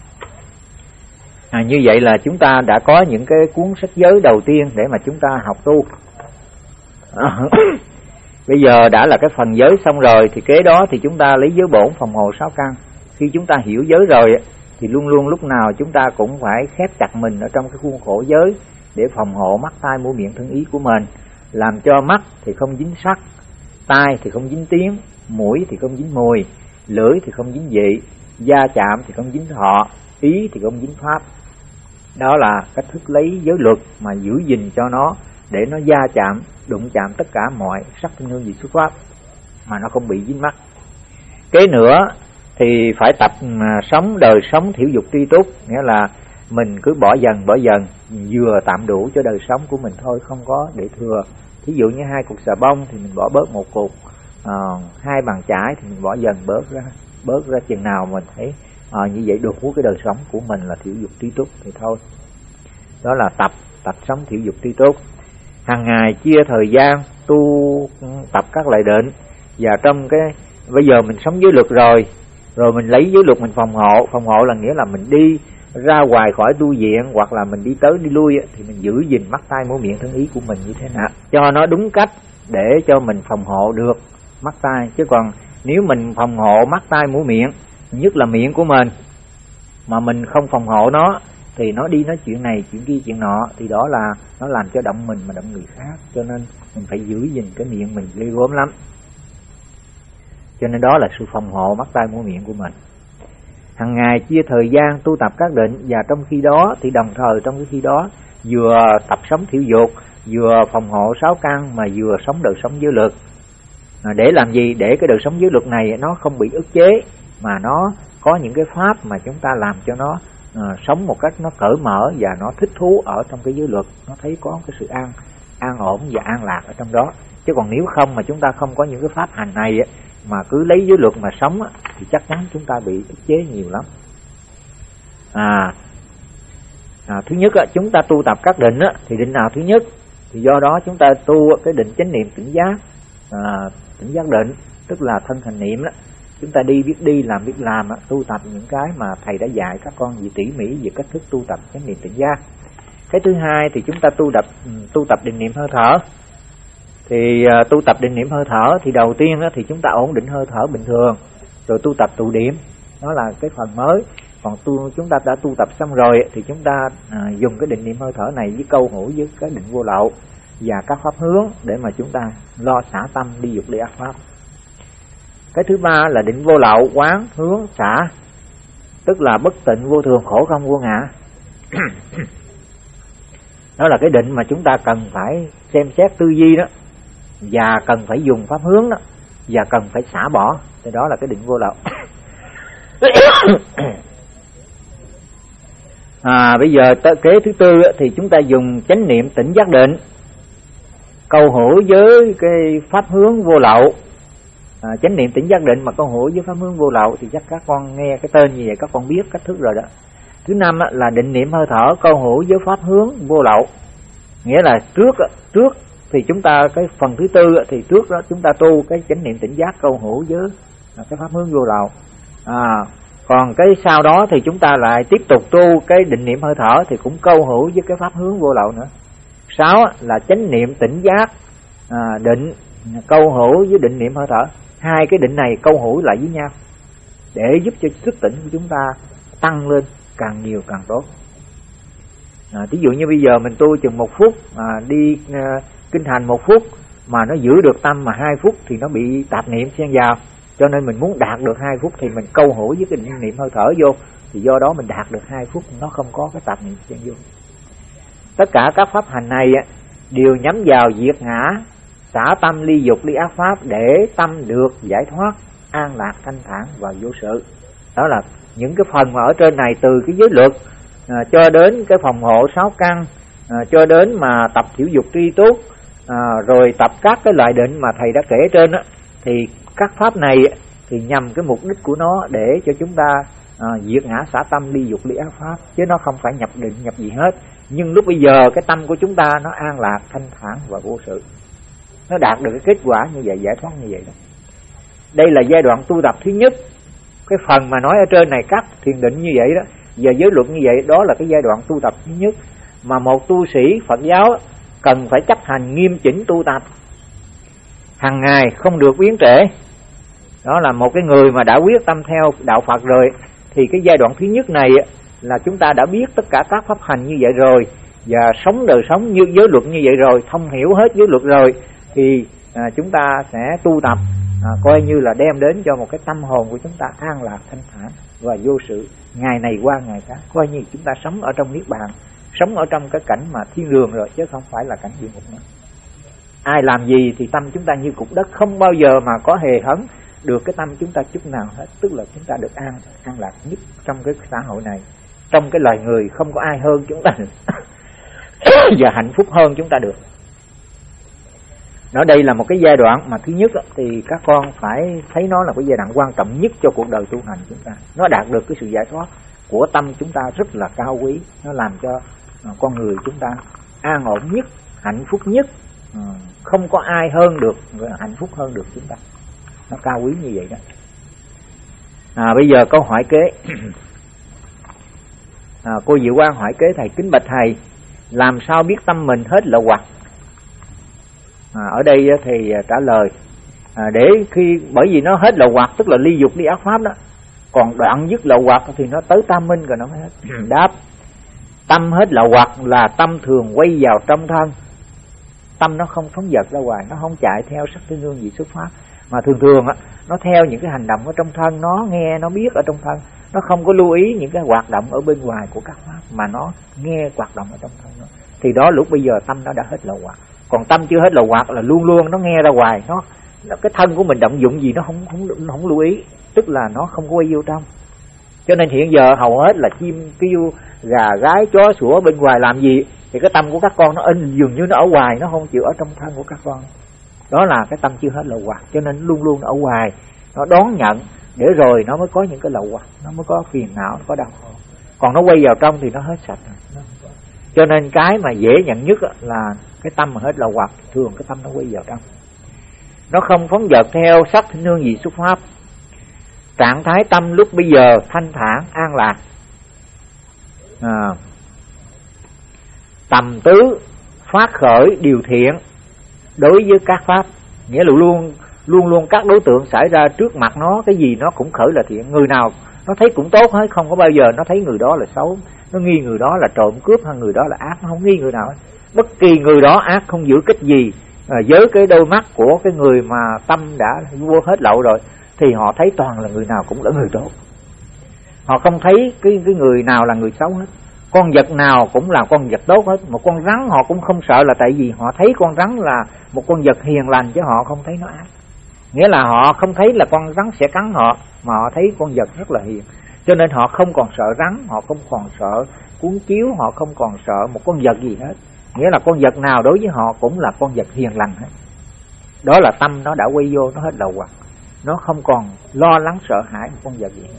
A: à, như vậy là chúng ta đã có những cái cuốn sách giới đầu tiên để mà chúng ta học tu. à, bây giờ đã là cái phần giới xong rồi, thì kế đó thì chúng ta lấy giới bổn phòng hộ sáu căn. Khi chúng ta hiểu giới rồi thì luôn luôn lúc nào chúng ta cũng phải khép chặt mình ở trong cái khuôn khổ giới để phòng hộ mắt, tai, mũi, miệng, thân, ý của mình, làm cho mắt thì không dính sắc, tai thì không dính tiếng, mũi thì không dính mùi, lưỡi thì không dính vị, da chạm thì không dính thọ, ý thì không dính pháp. Đó là cách thức lấy giới luật mà giữ gìn cho nó, để nó da chạm, đụng chạm tất cả mọi sắc, thanh, hương, vị, xuất pháp mà nó không bị dính mắt. Kế nữa thì phải tập mà sống đời sống thiểu dục tri túc, nghĩa là mình cứ bỏ dần bỏ dần, vừa tạm đủ cho đời sống của mình thôi, không có để thừa. Ví dụ như hai cục xà bông thì mình bỏ bớt một cục, à, hai bàn chải thì mình bỏ dần bớt ra, bớt ra chừng nào mình thấy à, như vậy đủ cái đời sống của mình là thiểu dục tri túc thì thôi. Đó là tập tập sống thiểu dục tri túc. Hàng ngày chia thời gian tu tập các loại định, và trong cái bây giờ mình sống giới luật rồi, rồi mình lấy giới luật mình phòng hộ. Phòng hộ là nghĩa là mình đi ra ngoài khỏi tu viện, hoặc là mình đi tới đi lui thì mình giữ gìn mắt, tai, mũi, miệng, thân, ý của mình như thế nào cho nó đúng cách, để cho mình phòng hộ được mắt, tai. Chứ còn nếu mình phòng hộ mắt, tai, mũi, miệng, nhất là miệng của mình, mà mình không phòng hộ nó thì nó đi nói chuyện này, chuyện kia, chuyện nọ, thì đó là nó làm cho động mình mà động người khác. Cho nên mình phải giữ gìn cái miệng mình ghê gớm lắm. Cho nên đó là sự phòng hộ mắt, tai, mũi, miệng của mình. Hằng ngày chia thời gian tu tập các định, và trong khi đó thì đồng thời trong cái khi đó vừa tập sống thiểu dục, vừa phòng hộ sáu căn, mà vừa sống đời sống giới luật. À, để làm gì? Để cái đời sống giới luật này nó không bị ức chế, mà nó có những cái pháp mà chúng ta làm cho nó à, sống một cách nó cởi mở và nó thích thú ở trong cái giới luật, nó thấy có cái sự an an ổn và an lạc ở trong đó. Chứ còn nếu không mà chúng ta không có những cái pháp hành này mà cứ lấy giới luật mà sống thì chắc chắn chúng ta bị ức chế nhiều lắm. À, à thứ nhất chúng ta tu tập các định thì định nào thứ nhất? Thì do đó chúng ta tu cái định chánh niệm tỉnh giác, à, tỉnh giác định, tức là thân thành niệm đó. Chúng ta đi biết đi, làm biết làm, tu tập những cái mà thầy đã dạy các con gì tỉ mỉ về cách thức tu tập chánh niệm tỉnh giác. Cái thứ hai thì chúng ta tu tập tu tập định niệm hơi thở. Thì uh, tu tập định niệm hơi thở thì đầu tiên đó, thì chúng ta ổn định hơi thở bình thường, rồi tu tập tụ điểm, đó là cái phần mới. Còn tu, chúng ta đã tu tập xong rồi thì chúng ta uh, dùng cái định niệm hơi thở này với câu hữu với cái định vô lậu và các pháp hướng để mà chúng ta lo xả tâm đi dục đi ác pháp. Cái thứ ba là định vô lậu, quán hướng xả, tức là bất tịnh vô thường khổ không vô ngã. Đó là cái định mà chúng ta cần phải xem xét tư duy đó, và cần phải dùng pháp hướng đó, và cần phải xả bỏ. Thì đó là cái định vô lậu. À, bây giờ tới kế thứ tư thì chúng ta dùng chánh niệm tỉnh giác định. câu hữu với cái pháp hướng vô lậu. À, chánh niệm tỉnh giác định mà câu hữu với pháp hướng vô lậu thì chắc các con nghe cái tên như vậy các con biết cách thức rồi đó. Thứ năm á, là định niệm hơi thở câu hữu với pháp hướng vô lậu, nghĩa là trước trước thì chúng ta cái phần thứ tư thì trước đó chúng ta tu cái chánh niệm tỉnh giác câu hữu với cái pháp hướng vô lậu. À, còn cái sau đó thì chúng ta lại tiếp tục tu cái định niệm hơi thở thì cũng câu hữu với cái pháp hướng vô lậu nữa. Sáu là chánh niệm tỉnh giác à, định câu hữu với định niệm hơi thở. Hai cái định này câu hữu lại với nhau để giúp cho thức tỉnh của chúng ta tăng lên càng nhiều càng tốt. À, ví dụ như bây giờ mình tu chừng một phút à, đi à, kinh hành một phút mà nó giữ được tâm mà hai phút thì nó bị tạp niệm xen vào, cho nên mình muốn đạt được hai phút thì mình câu hữu với cái định niệm hơi thở vô, thì do đó mình đạt được hai phút nó không có cái tạp niệm xen vô. Tất cả các pháp hành này đều nhắm vào diệt ngã, xả tâm ly dục ly ác pháp để tâm được giải thoát, an lạc, thanh thản và vô sự. Đó là những cái phần mà ở trên này, từ cái giới luật à, cho đến cái phòng hộ sáu căn à, cho đến mà tập thiểu dục tri túc à, rồi tập các cái loại định mà thầy đã kể trên á, thì các pháp này thì nhằm cái mục đích của nó để cho chúng ta à, diệt ngã xả tâm ly dục ly ác pháp, chứ nó không phải nhập định nhập gì hết. Nhưng lúc bây giờ cái tâm của chúng ta nó an lạc, thanh thản và vô sự, nó đạt được cái kết quả như vậy, giải thoát như vậy đó. Đây là giai đoạn tu tập thứ nhất. Cái phần mà nói ở trên này các thiền định như vậy đó, và giới luật như vậy, đó là cái giai đoạn tu tập thứ nhất mà một tu sĩ Phật giáo cần phải chấp hành nghiêm chỉnh tu tập hàng ngày, không được biến trễ. Đó là một cái người mà đã quyết tâm theo đạo Phật rồi thì cái giai đoạn thứ nhất này là chúng ta đã biết tất cả các pháp hành như vậy rồi, và sống đời sống như giới luật như vậy rồi, thông hiểu hết giới luật rồi, thì à, chúng ta sẽ tu tập à, coi như là đem đến cho một cái tâm hồn của chúng ta an lạc, thanh thản và vô sự, ngày này qua ngày khác, coi như chúng ta sống ở trong niết bàn, sống ở trong cái cảnh mà thiên đường rồi, chứ không phải là cảnh địa ngục nữa. Ai làm gì thì tâm chúng ta như cục đất, không bao giờ mà có hề hấn được cái tâm chúng ta chút nào hết. Tức là chúng ta được an an lạc nhất trong cái xã hội này, trong cái loài người không có ai hơn chúng ta và hạnh phúc hơn chúng ta được. Nói đây là một cái giai đoạn mà thứ nhất thì các con phải thấy nó là cái giai đoạn quan trọng nhất cho cuộc đời tu hành chúng ta. Nó đạt được cái sự giải thoát của tâm chúng ta rất là cao quý, nó làm cho con người chúng ta an ổn nhất, hạnh phúc nhất, không có ai hơn được, hạnh phúc hơn được chúng ta. Nó cao quý như vậy đó. À, bây giờ câu hỏi kế. à, cô Diệu Quang hỏi kế thầy: kính bạch thầy, làm sao biết tâm mình hết lậu hoặc? À, ở đây thì trả lời à, để khi bởi vì nó hết lậu hoặc tức là ly dục ly ác pháp đó, còn đoạn dứt lậu hoặc thì nó tới tam minh rồi nó mới hết. Đáp: tâm hết lậu hoặc là tâm thường quay vào trong thân, tâm nó không phóng dật ra ngoài, nó không chạy theo sắc thứ nương vị xuất pháp, mà thường thường á nó theo những cái hành động ở trong thân, nó nghe nó biết ở trong thân, nó không có lưu ý những cái hoạt động ở bên ngoài của các pháp, mà nó nghe hoạt động ở trong thân nó. Thì đó lúc bây giờ tâm nó đã hết lậu hoặc. Còn tâm chưa hết lậu hoặc là luôn luôn nó nghe ra ngoài, nó, nó cái thân của mình động dụng gì nó không không nó không lưu ý, tức là nó không có quay vô trong. Cho nên hiện giờ hầu hết là chim kêu, gà gái, chó sủa bên ngoài làm gì thì cái tâm của các con nó in dường như nó ở ngoài, nó không chịu ở trong thân của các con. Đó là cái tâm chưa hết lậu hoặc, cho nên luôn luôn nó ở ngoài, nó đón nhận để rồi nó mới có những cái lậu hoặc, nó mới có phiền não, nó có đau khổ. Còn nó quay vào trong thì nó hết sạch rồi. Cho nên cái mà dễ nhận nhất là cái tâm mà hết lậu hoặc, thường cái tâm nó quay vào trong, nó không phóng dật theo sắc nương vị xuất pháp. Trạng thái tâm lúc bây giờ thanh thản an lạc, à, tầm tứ phát khởi điều thiện đối với các pháp, nghĩa là luôn luôn luôn các đối tượng xảy ra trước mặt nó, cái gì nó cũng khởi là thiện. Người nào nó thấy cũng tốt hết, không có bao giờ nó thấy người đó là xấu, nó nghi người đó là trộm cướp hay người đó là ác, nó không nghi người nào hết. Bất kỳ người đó ác không giữ cách gì à, với cái đôi mắt của cái người mà tâm đã vô hết lậu rồi, thì họ thấy toàn là người nào cũng là người tốt, họ không thấy cái cái người nào là người xấu hết. Con vật nào cũng là con vật tốt hết. Một con rắn họ cũng không sợ, là tại vì họ thấy con rắn là một con vật hiền lành, chứ họ không thấy nó ác. Nghĩa là họ không thấy là con rắn sẽ cắn họ, mà họ thấy con vật rất là hiền, cho nên họ không còn sợ rắn, họ không còn sợ cuốn chiếu, họ không còn sợ một con vật gì hết. nghĩa là con vật nào đối với họ cũng là con vật hiền lành hết. Đó là tâm nó đã quay vô, nó hết lậu hoặc, nó không còn lo lắng sợ hãi một con vật gì.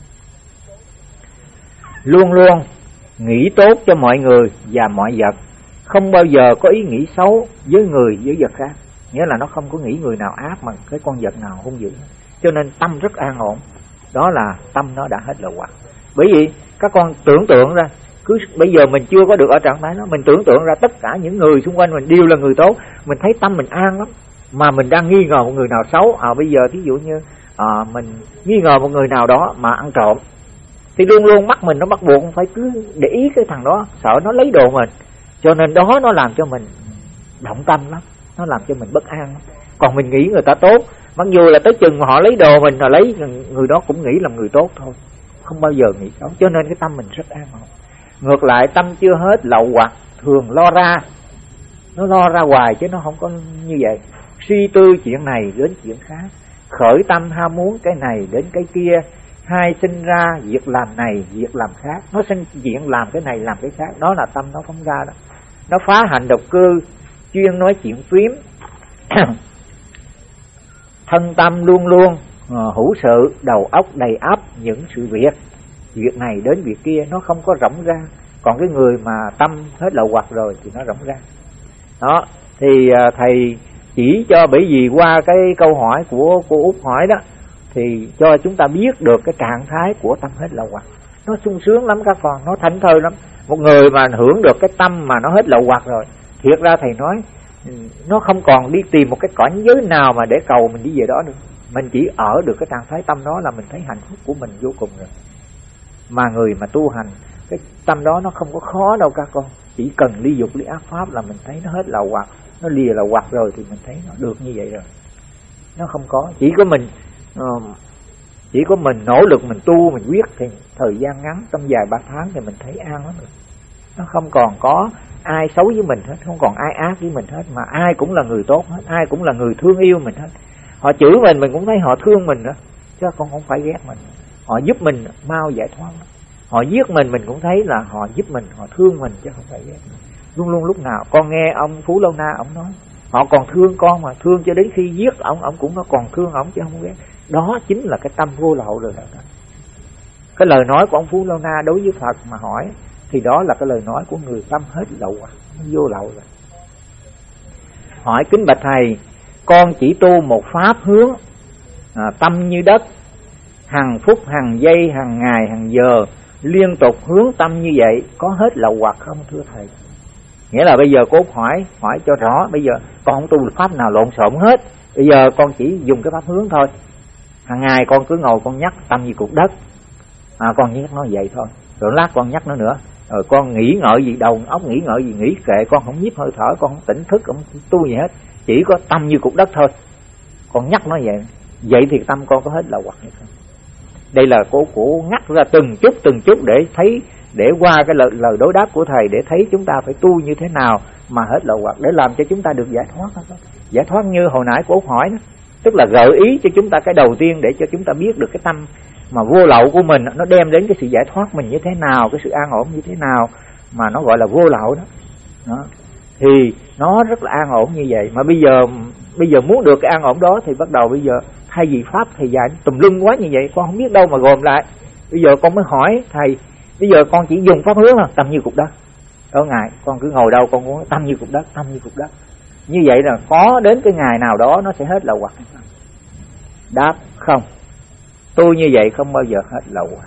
A: Luôn luôn nghĩ tốt cho mọi người và mọi vật, không bao giờ có ý nghĩ xấu với người với vật khác. Nghĩa là nó không có nghĩ người nào ác mà cái con vật nào hung dữ, cho nên tâm rất an ổn. Đó là tâm nó đã hết lậu hoặc. Bởi vì các con tưởng tượng ra, cứ bây giờ mình chưa có được ở trạng thái đó, mình tưởng tượng ra tất cả những người xung quanh mình đều là người tốt, mình thấy tâm mình an lắm. Mà mình đang nghi ngờ một người nào xấu, à bây giờ thí dụ như à, mình nghi ngờ một người nào đó mà ăn trộm, thì luôn luôn mắt mình nó bắt buộc phải cứ để ý cái thằng đó, sợ nó lấy đồ mình. Cho nên đó nó làm cho mình động tâm lắm, nó làm cho mình bất an lắm. Còn mình nghĩ người ta tốt, mặc dù là tới chừng mà họ lấy đồ mình, họ lấy, người đó cũng nghĩ là người tốt thôi, không bao giờ nghĩ xấu. Cho nên cái tâm mình rất an ổn. Ngược lại tâm chưa hết lậu hoặc thường lo ra, nó lo ra hoài chứ nó không có như vậy. Suy tư chuyện này đến chuyện khác, khởi tâm ham muốn cái này đến cái kia, hai sinh ra việc làm này việc làm khác, nó sinh chuyện làm cái này làm cái khác. Đó là tâm nó phóng ra đó. Nó phá hành độc cư, chuyên nói chuyện phím. Thân tâm luôn luôn uh, hữu sự, đầu óc đầy ắp những sự việc, việc này đến việc kia, nó không có rỗng ra. Còn cái người mà tâm hết lậu hoặc rồi thì nó rỗng ra. Đó, thì uh, thầy chỉ cho, bởi vì qua cái câu hỏi của cô Út hỏi đó, thì cho chúng ta biết được cái trạng thái của tâm hết lậu hoặc. Nó sung sướng lắm các con, nó thảnh thơi lắm. Một người mà hưởng được cái tâm mà nó hết lậu hoặc rồi, thiệt ra thầy nói nó không còn đi tìm một cái cảnh giới nào mà để cầu mình đi về đó được. Mình chỉ ở được cái trạng thái tâm đó là mình thấy hạnh phúc của mình vô cùng rồi. Mà người mà tu hành, cái tâm đó nó không có khó đâu các con. Chỉ cần ly dục ly ác pháp là mình thấy nó hết lậu hoặc, nó lìa lậu hoặc rồi thì mình thấy nó được như vậy rồi. Nó không có, chỉ có mình uh, chỉ có mình nỗ lực mình tu, mình quyết thì thời gian ngắn, trong vài ba tháng thì mình thấy an lắm rồi. Nó không còn có ai xấu với mình hết, không còn ai ác với mình hết, mà ai cũng là người tốt hết, ai cũng là người thương yêu mình hết. Họ chửi mình, mình cũng thấy họ thương mình đó, chứ con không phải ghét mình. Họ giúp mình mau giải thoát. Họ giết mình, mình cũng thấy là họ giúp mình, họ thương mình chứ không phải ghét mình. Luôn luôn lúc nào, con nghe ông Phú Lâu Na, ông nói, họ còn thương con mà, thương cho đến khi giết ông, ông cũng nó còn thương ông chứ không ghét. Đó chính là cái tâm vô lậu rồi đó. Cái lời nói của ông Phú Lâu Na đối với Phật mà hỏi, thì đó là cái lời nói của người tâm hết lậu à, vô lậu rồi. Hỏi kính bạch thầy, con chỉ tu một pháp hướng à, tâm như đất, hằng phút hằng giây hằng ngày hằng giờ liên tục hướng tâm như vậy, có hết lậu hoặc không thưa thầy? Nghĩa là bây giờ cô hỏi hỏi cho rõ, bây giờ con không tu pháp nào lộn xộn hết, bây giờ con chỉ dùng cái pháp hướng thôi. Hàng ngày con cứ ngồi con nhắc tâm như cục đất, à, con nhắc nó vậy thôi, rồi lát con nhắc nó nữa, rồi con nghĩ ngợi gì, đầu óc nghĩ ngợi gì nghĩ kệ, con không nhiếp hơi thở, con không tỉnh thức, không tu gì hết, chỉ có tâm như cục đất thôi, con nhắc nó vậy. Vậy thì tâm con có hết lậu hoặc hay không? Đây là cô cổ ngắt ra từng chút từng chút để thấy, để qua cái lời, lời đối đáp của thầy để thấy chúng ta phải tu như thế nào mà hết lậu hoặc, để làm cho chúng ta được giải thoát. Giải thoát như hồi nãy cô hỏi đó, tức là gợi ý cho chúng ta cái đầu tiên để cho chúng ta biết được cái tâm mà vô lậu của mình, nó đem đến cái sự giải thoát mình như thế nào, cái sự an ổn như thế nào, mà nó gọi là vô lậu đó. Đó thì nó rất là an ổn như vậy. Mà bây giờ bây giờ muốn được cái an ổn đó thì bắt đầu bây giờ thay vì pháp thầy dạy tùm lum quá như vậy, con không biết đâu mà gồm lại. Bây giờ con mới hỏi thầy, bây giờ con chỉ dùng pháp hướng là tâm như cục đất đó ngài, con cứ ngồi đâu con cũng tâm như cục đất, tâm như cục đất. Như vậy là có đến cái ngày nào đó nó sẽ hết lậu hoặc hay không? Đáp không. Tu như vậy không bao giờ hết lậu hoặc.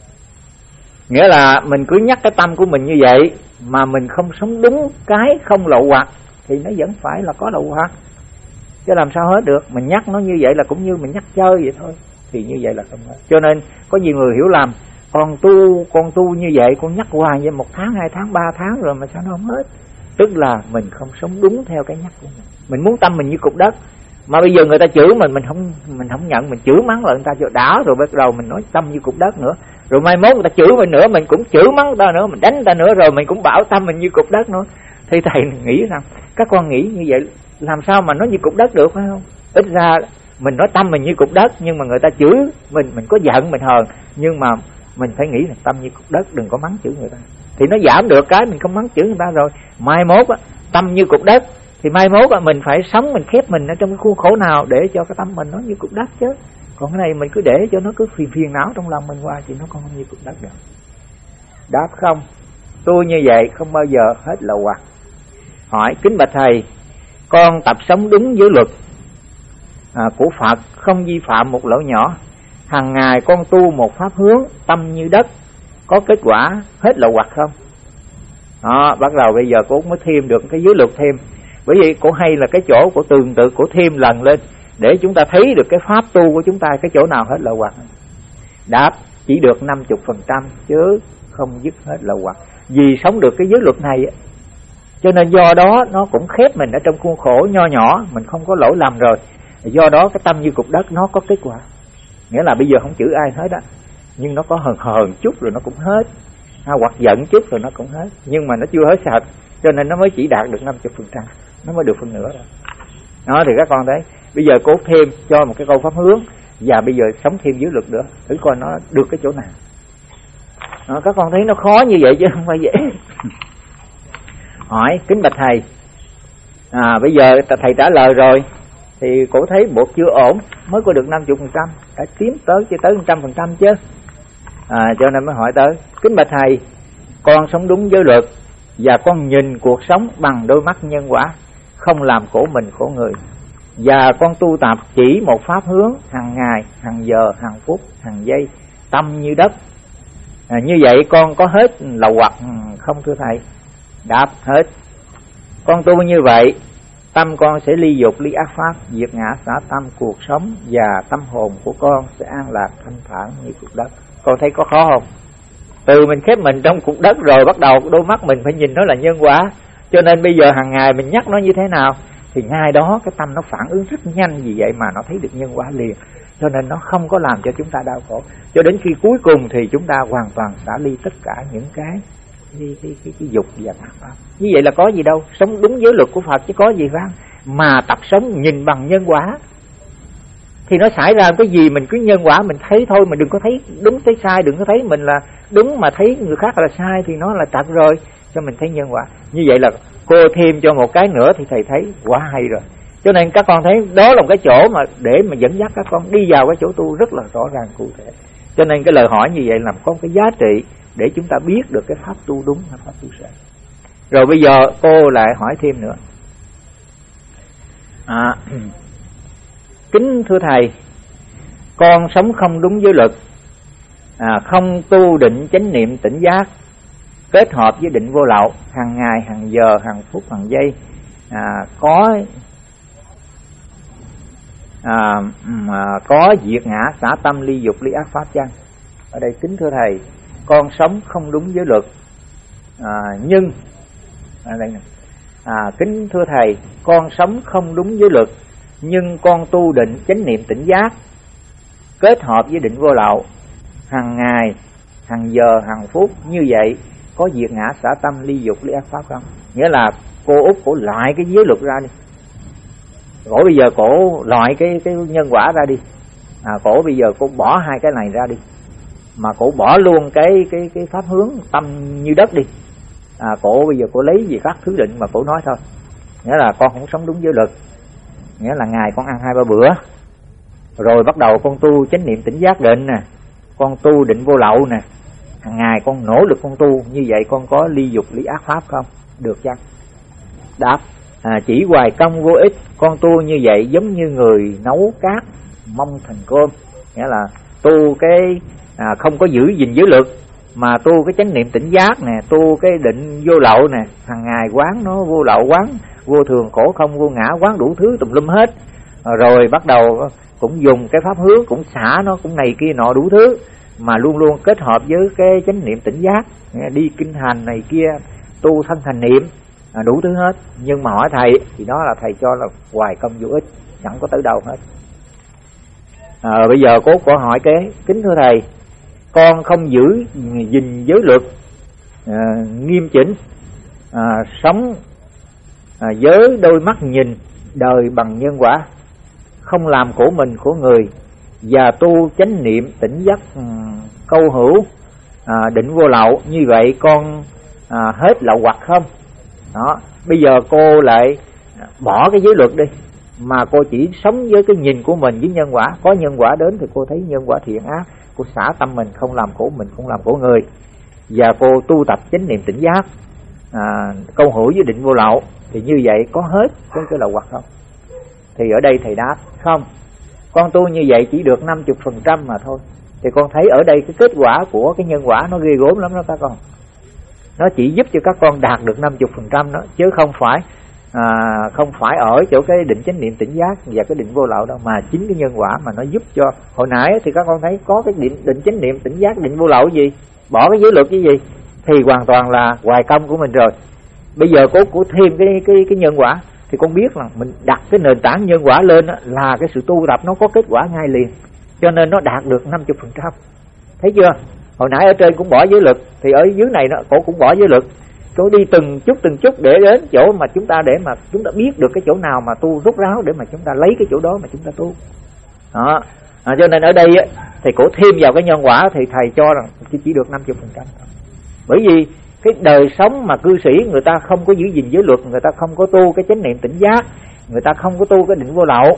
A: Nghĩa là mình cứ nhắc cái tâm của mình như vậy mà mình không sống đúng cái không lậu hoặc thì nó vẫn phải là có lậu hoặc, chứ làm sao hết được. Mình nhắc nó như vậy là cũng như mình nhắc chơi vậy thôi, thì như vậy là không hết. Cho nên có nhiều người hiểu lầm, con tu con tu như vậy, con nhắc hoài vậy một tháng, hai tháng, ba tháng rồi mà sao nó không hết. Tức là mình không sống đúng theo cái nhắc của mình. Mình muốn tâm mình như cục đất, mà bây giờ người ta chửi mình, mình không mình không nhận, mình chửi mắng lại người ta cho đã, rồi bắt đầu mình nói tâm như cục đất nữa. Rồi mai mốt người ta chửi mình nữa, mình cũng chửi mắng người ta nữa, mình đánh người ta nữa, rồi mình cũng bảo tâm mình như cục đất nữa. Thì thầy nghĩ rằng các con nghĩ như vậy làm sao mà nó như cục đất được, phải không? Ít ra mình nói tâm mình như cục đất, nhưng mà người ta chửi mình, mình có giận, mình hờn, nhưng mà mình phải nghĩ là tâm như cục đất, đừng có mắng chửi người ta. thì nó giảm được cái mình không mắng chửi người ta rồi. Mai mốt á, tâm như cục đất, thì mai mốt á, mình phải sống, mình khép mình ở trong cái khuôn khổ nào để cho cái tâm mình nó như cục đất chứ. Còn cái này mình cứ để cho nó cứ phiền phiền não trong lòng mình qua thì nó không như cục đất được. Đáp không, tôi như vậy không bao giờ hết lậu hoặc. Hỏi, kính bạch thầy, con tập sống đúng với luật à, của Phật, không vi phạm một lỗi nhỏ. Hàng ngày con tu một pháp hướng, tâm như đất, có kết quả hết lậu hoặc không? Đó, bắt đầu bây giờ cô mới thêm được cái giới luật thêm. Bởi vì cô hay là cái chỗ của tường tự của thêm lần lên để chúng ta thấy được cái pháp tu của chúng ta cái chỗ nào hết lậu hoặc. Đáp, chỉ được năm mươi phần trăm chứ không dứt hết lậu hoặc. Vì sống được cái giới luật này cho nên do đó nó cũng khép mình ở trong khuôn khổ nho nhỏ, mình không có lỗi lầm rồi. Do đó cái tâm như cục đất nó có kết quả. Nghĩa là bây giờ không chửi ai hết á, nhưng nó có hờn hờn chút rồi nó cũng hết, à, hoặc giận chút rồi nó cũng hết, nhưng mà nó chưa hết sạch, cho nên nó mới chỉ đạt được năm mươi phần trăm, nó mới được phần nửa rồi. Đó thì các con thấy, bây giờ cố thêm cho một cái câu pháp hướng, và bây giờ sống thêm dưới luật nữa, thử coi nó được cái chỗ nào. Đó, các con thấy nó khó như vậy chứ không phải dễ. Hỏi, kính bạch thầy, à, bây giờ thầy trả lời rồi, thì cổ thấy bộ chưa ổn, mới có được năm mươi phần trăm, đã tiến tới cho tới một trăm phần trăm chứ. À, cho nên mới hỏi tới, kính bạch thầy, con sống đúng giới luật và con nhìn cuộc sống bằng đôi mắt nhân quả, không làm khổ mình khổ người, và con tu tập chỉ một pháp hướng, hàng ngày, hàng giờ, hàng phút, hàng giây, tâm như đất. À, như vậy con có hết lậu hoặc không thưa thầy? Đáp, hết. Con tu như vậy, tâm con sẽ ly dục ly ác pháp, diệt ngã xả tâm, cuộc sống và tâm hồn của con sẽ an lạc thanh thản như cục đất. Con thấy có khó không? Từ mình khép mình trong cục đất rồi bắt đầu đôi mắt mình phải nhìn nó là nhân quả. Cho nên bây giờ hàng ngày mình nhắc nó như thế nào thì ngay đó cái tâm nó phản ứng rất nhanh, vì vậy mà nó thấy được nhân quả liền. Cho nên nó không có làm cho chúng ta đau khổ, cho đến khi cuối cùng thì chúng ta hoàn toàn xả ly tất cả những cái cái, cái, cái, cái dục và tà pháp. Như vậy là có gì đâu, sống đúng giới luật của Phật chứ có gì phải. Mà tập sống nhìn bằng nhân quả thì nó xảy ra cái gì mình cứ nhân quả mình thấy thôi, mình đừng có thấy đúng thấy sai, đừng có thấy mình là đúng mà thấy người khác là sai thì nó là tật rồi, cho mình thấy nhân quả. Như vậy là cô thêm cho một cái nữa thì thầy thấy quá hay rồi. Cho nên các con thấy đó là một cái chỗ mà để mà dẫn dắt các con đi vào cái chỗ tu rất là rõ ràng cụ thể. Cho nên cái lời hỏi như vậy làm có cái giá trị để chúng ta biết được cái pháp tu đúng hay pháp tu sai. Rồi bây giờ cô lại hỏi thêm nữa. À, kính thưa thầy, con sống không đúng giới luật, à, không tu định chánh niệm tỉnh giác, kết hợp với định vô lậu, hàng ngày, hàng giờ, hàng phút, hàng giây, à, có à, à, có diệt ngã xả tâm ly dục ly ác pháp chăng? Ở đây kính thưa thầy, con sống không đúng giới luật, à, nhưng ở đây này, à, kính thưa thầy, con sống không đúng giới luật, nhưng con tu định chánh niệm tỉnh giác, kết hợp với định vô lậu, hàng ngày, hàng giờ, hàng phút, như vậy có diệt ngã xả tâm ly dục ly ác pháp không? Nghĩa là cô út cổ loại cái giới luật ra đi, cổ bây giờ cổ loại cái cái nhân quả ra đi, à, cổ bây giờ cổ bỏ hai cái này ra đi, mà cổ bỏ luôn cái cái cái pháp hướng tâm như đất đi, à, cổ bây giờ cổ lấy gì các thứ định mà cổ nói thôi. Nghĩa là con không sống đúng giới luật, nghĩa là ngày con ăn hai ba bữa, rồi bắt đầu con tu chánh niệm tỉnh giác định nè, con tu định vô lậu nè, hàng ngày con nỗ lực con tu, như vậy con có ly dục ly ác pháp không? Được chăng? Đáp, à, chỉ hoài công vô ích, con tu như vậy giống như người nấu cát mong thành cơm. Nghĩa là tu cái à, không có giữ gìn giới luật, mà tu cái chánh niệm tỉnh giác nè, tu cái định vô lậu nè, hàng ngày quán nó vô lậu, quán vô thường khổ không vô ngã, quán đủ thứ tùm lum hết, rồi bắt đầu cũng dùng cái pháp hướng, cũng xả nó, cũng này kia nọ đủ thứ, mà luôn luôn kết hợp với cái chánh niệm tỉnh giác, đi kinh hành này kia, tu thân thành niệm, à, đủ thứ hết. Nhưng mà hỏi thầy thì đó là thầy cho là hoài công vô ích, chẳng có tới đâu hết. À, bây giờ cố câu hỏi kế, kính thưa thầy, con không giữ gìn giới luật à, nghiêm chỉnh, à, sống à, với đôi mắt nhìn đời bằng nhân quả, không làm khổ mình khổ người, và tu chánh niệm tỉnh giác um, câu hữu, à, định vô lậu, như vậy con à, hết lậu hoặc không? Đó, bây giờ cô lại bỏ cái giới luật đi, mà cô chỉ sống với cái nhìn của mình với nhân quả. Có nhân quả đến thì cô thấy nhân quả thiện ác, cô xả tâm mình không làm khổ mình, không làm khổ người, và cô tu tập chánh niệm tỉnh giác, à, câu hữu với định vô lậu, thì như vậy có hết cái, cái lậu hoặc không? Thì ở đây thầy đáp không, con tu như vậy chỉ được năm mươi phần trăm mà thôi. Thì con thấy ở đây cái kết quả của cái nhân quả nó ghê gớm lắm đó các con. Nó chỉ giúp cho các con đạt được năm mươi phần trăm đó, chứ không phải à, không phải ở chỗ cái định chánh niệm tỉnh giác và cái định vô lậu đâu, mà chính cái nhân quả mà nó giúp cho. Hồi nãy thì các con thấy có cái định, định chánh niệm tỉnh giác, định vô lậu gì, bỏ cái giới luật cái gì, thì hoàn toàn là hoài công của mình rồi. Bây giờ cố của thêm cái cái cái nhân quả, thì con biết là mình đặt cái nền tảng nhân quả lên đó, là cái sự tu tập nó có kết quả ngay liền, cho nên nó đạt được năm mươi phần trăm. Thấy chưa? Hồi nãy ở trên cũng bỏ giới luật, thì ở dưới này nó cổ cũng bỏ giới luật. Cổ đi từng chút từng chút để đến chỗ mà chúng ta, để mà chúng ta biết được cái chỗ nào mà tu rốt ráo, để mà chúng ta lấy cái chỗ đó mà chúng ta tu. Đó. À, cho nên ở đây á, thì cổ thêm vào cái nhân quả, thì thầy cho rằng chỉ được năm mươi phần trăm. Bởi vì cái đời sống mà cư sĩ người ta không có giữ gìn giới luật, người ta không có tu cái chánh niệm tỉnh giác, người ta không có tu cái định vô lậu,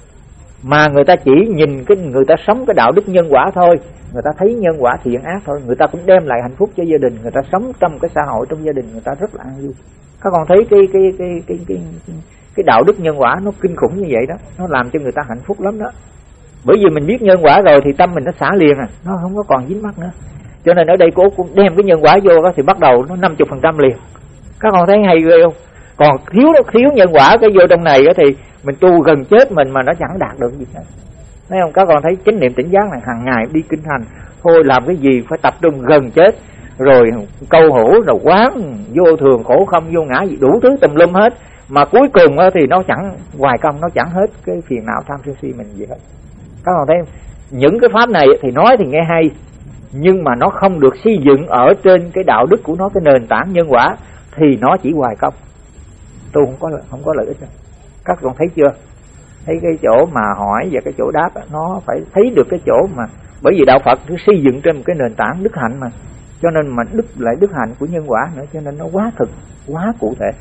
A: mà người ta chỉ nhìn cái người ta sống cái đạo đức nhân quả thôi, người ta thấy nhân quả thiện ác thôi, người ta cũng đem lại hạnh phúc cho gia đình, người ta sống trong cái xã hội, trong gia đình người ta rất là an vui. Các con thấy cái cái cái cái cái cái, cái đạo đức nhân quả nó kinh khủng như vậy đó, nó làm cho người ta hạnh phúc lắm đó. Bởi vì mình biết nhân quả rồi thì tâm mình nó xả liền à, nó không có còn dính mắc nữa. Cho nên ở đây cô cũng đem cái nhân quả vô đó, thì bắt đầu nó năm mươi phần trăm liền. Các con thấy hay ghê không? Còn thiếu thiếu nhân quả cái vô trong này thì mình tu gần chết mình mà nó chẳng đạt được gì hết. Thấy không? Các con thấy chánh niệm tỉnh giác này hàng ngày đi kinh hành, thôi làm cái gì phải tập trung gần chết, rồi câu hữu, rồi quán vô thường khổ không vô ngã gì đủ thứ tùm lum hết, mà cuối cùng thì nó chẳng hoài công, nó chẳng hết cái phiền não tham sân si mình gì hết. Các con thấy những cái pháp này thì nói thì nghe hay, nhưng mà nó không được xây dựng ở trên cái đạo đức của nó, cái nền tảng nhân quả, thì nó chỉ hoài công, tu không có không có lợi ích đâu. Các con thấy chưa? Thấy cái chỗ mà hỏi và cái chỗ đáp, nó phải thấy được cái chỗ mà, bởi vì đạo Phật cứ xây dựng trên một cái nền tảng đức hạnh mà, cho nên mà đức lại đức hạnh của nhân quả nữa, cho nên nó quá thực, quá cụ thể.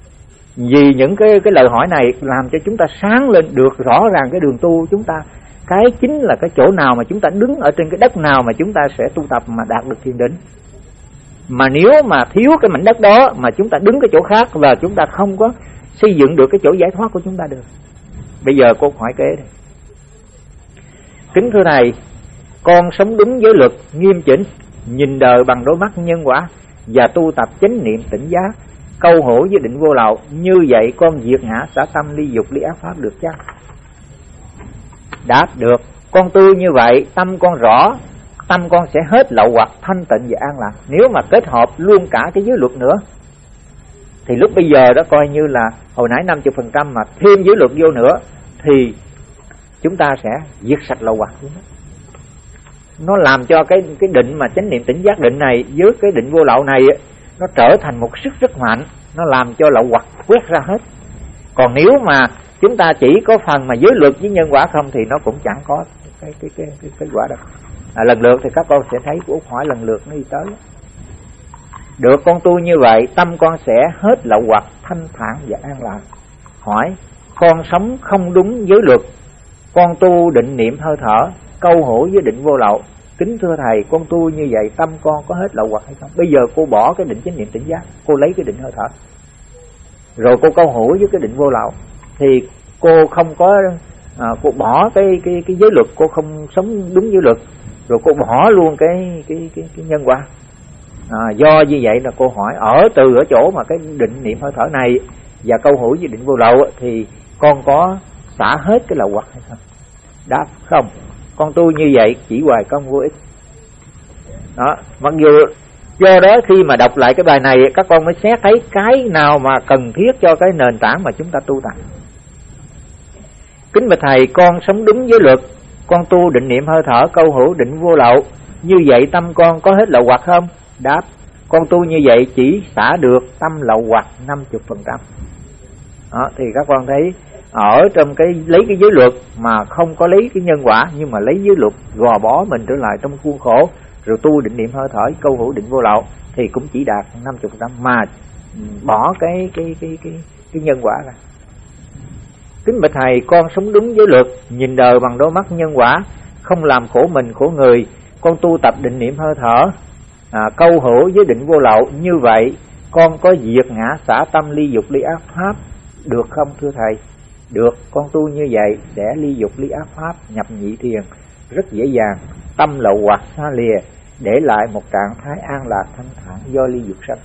A: Vì những cái cái lời hỏi này làm cho chúng ta sáng lên được rõ ràng cái đường tu chúng ta. Cái chính là cái chỗ nào mà chúng ta đứng, ở trên cái đất nào mà chúng ta sẽ tu tập mà đạt được thiền định. Mà nếu mà thiếu cái mảnh đất đó mà chúng ta đứng cái chỗ khác là chúng ta không có xây dựng được cái chỗ giải thoát của chúng ta được. Bây giờ cô hỏi kế đây. Kính thưa thầy, con sống đúng với luật, nghiêm chỉnh, nhìn đời bằng đôi mắt nhân quả và tu tập chánh niệm tỉnh giác, câu hữu với định vô lậu, như vậy con diệt ngã xả tâm ly dục ly ác pháp được chăng? Đáp được. Con tu như vậy tâm con rõ, tâm con sẽ hết lậu hoặc, thanh tịnh và an lạc. Nếu mà kết hợp luôn cả cái giới luật nữa thì lúc bây giờ đó coi như là hồi nãy năm mươi phần trăm mà thêm giới luật vô nữa thì chúng ta sẽ diệt sạch lậu hoặc. Nó làm cho cái cái định mà chánh niệm tỉnh giác định này với cái định vô lậu này nó trở thành một sức rất mạnh, nó làm cho lậu hoặc quét ra hết. Còn nếu mà chúng ta chỉ có phần mà giới luật với nhân quả không thì nó cũng chẳng có cái cái cái cái kết quả đâu. À, lần lượt thì các con sẽ thấy của Út hỏi lần lượt nó đi tới. Được, con tu như vậy tâm con sẽ hết lậu hoặc, thanh thản và an lạc. Hỏi, con sống không đúng giới luật, con tu định niệm hơi thở, câu hữu với định vô lậu. Kính thưa thầy, con tu như vậy tâm con có hết lậu hoặc hay không? Bây giờ cô bỏ cái định chánh niệm tỉnh giác, cô lấy cái định hơi thở, rồi cô câu hữu với cái định vô lậu, thì cô không có à, cô bỏ cái cái cái giới luật, cô không sống đúng giới luật, rồi cô bỏ luôn cái cái cái, cái nhân quả. À, do như vậy là cô hỏi ở từ ở chỗ mà cái định niệm hơi thở này và câu hữu với định vô lậu thì con có xả hết cái lậu hoặc hay không? Đáp không, con tu như vậy chỉ hoài công vô ích. Đó, mặc dù do đó khi mà đọc lại cái bài này các con mới xét thấy cái nào mà cần thiết cho cái nền tảng mà chúng ta tu tập. Kính bạch thầy, con sống đúng với luật, con tu định niệm hơi thở, câu hữu, định vô lậu, như vậy tâm con có hết lậu hoặc không? Đáp, con tu như vậy chỉ xả được tâm lậu hoặc năm mươi phần trăm. Đó, thì các con thấy ở trong cái lấy cái giới luật mà không có lấy cái nhân quả, nhưng mà lấy giới luật gò bó mình trở lại trong khuôn khổ, rồi tu định niệm hơi thở, câu hữu định vô lậu thì cũng chỉ đạt năm mươi phần trăm mà bỏ cái cái cái cái cái nhân quả ra. Kính bạch thầy, con sống đúng với luật, nhìn đời bằng đôi mắt nhân quả, không làm khổ mình khổ người. Con tu tập định niệm hơi thở, à, câu hữu với định vô lậu, như vậy con có diệt ngã xả tâm ly dục ly ác pháp được không thưa thầy? Được, con tu như vậy sẽ ly dục ly ác pháp, nhập nhị thiền rất dễ dàng, tâm lậu hoặc xa lìa, để lại một trạng thái an lạc thanh thản do ly dục sanh.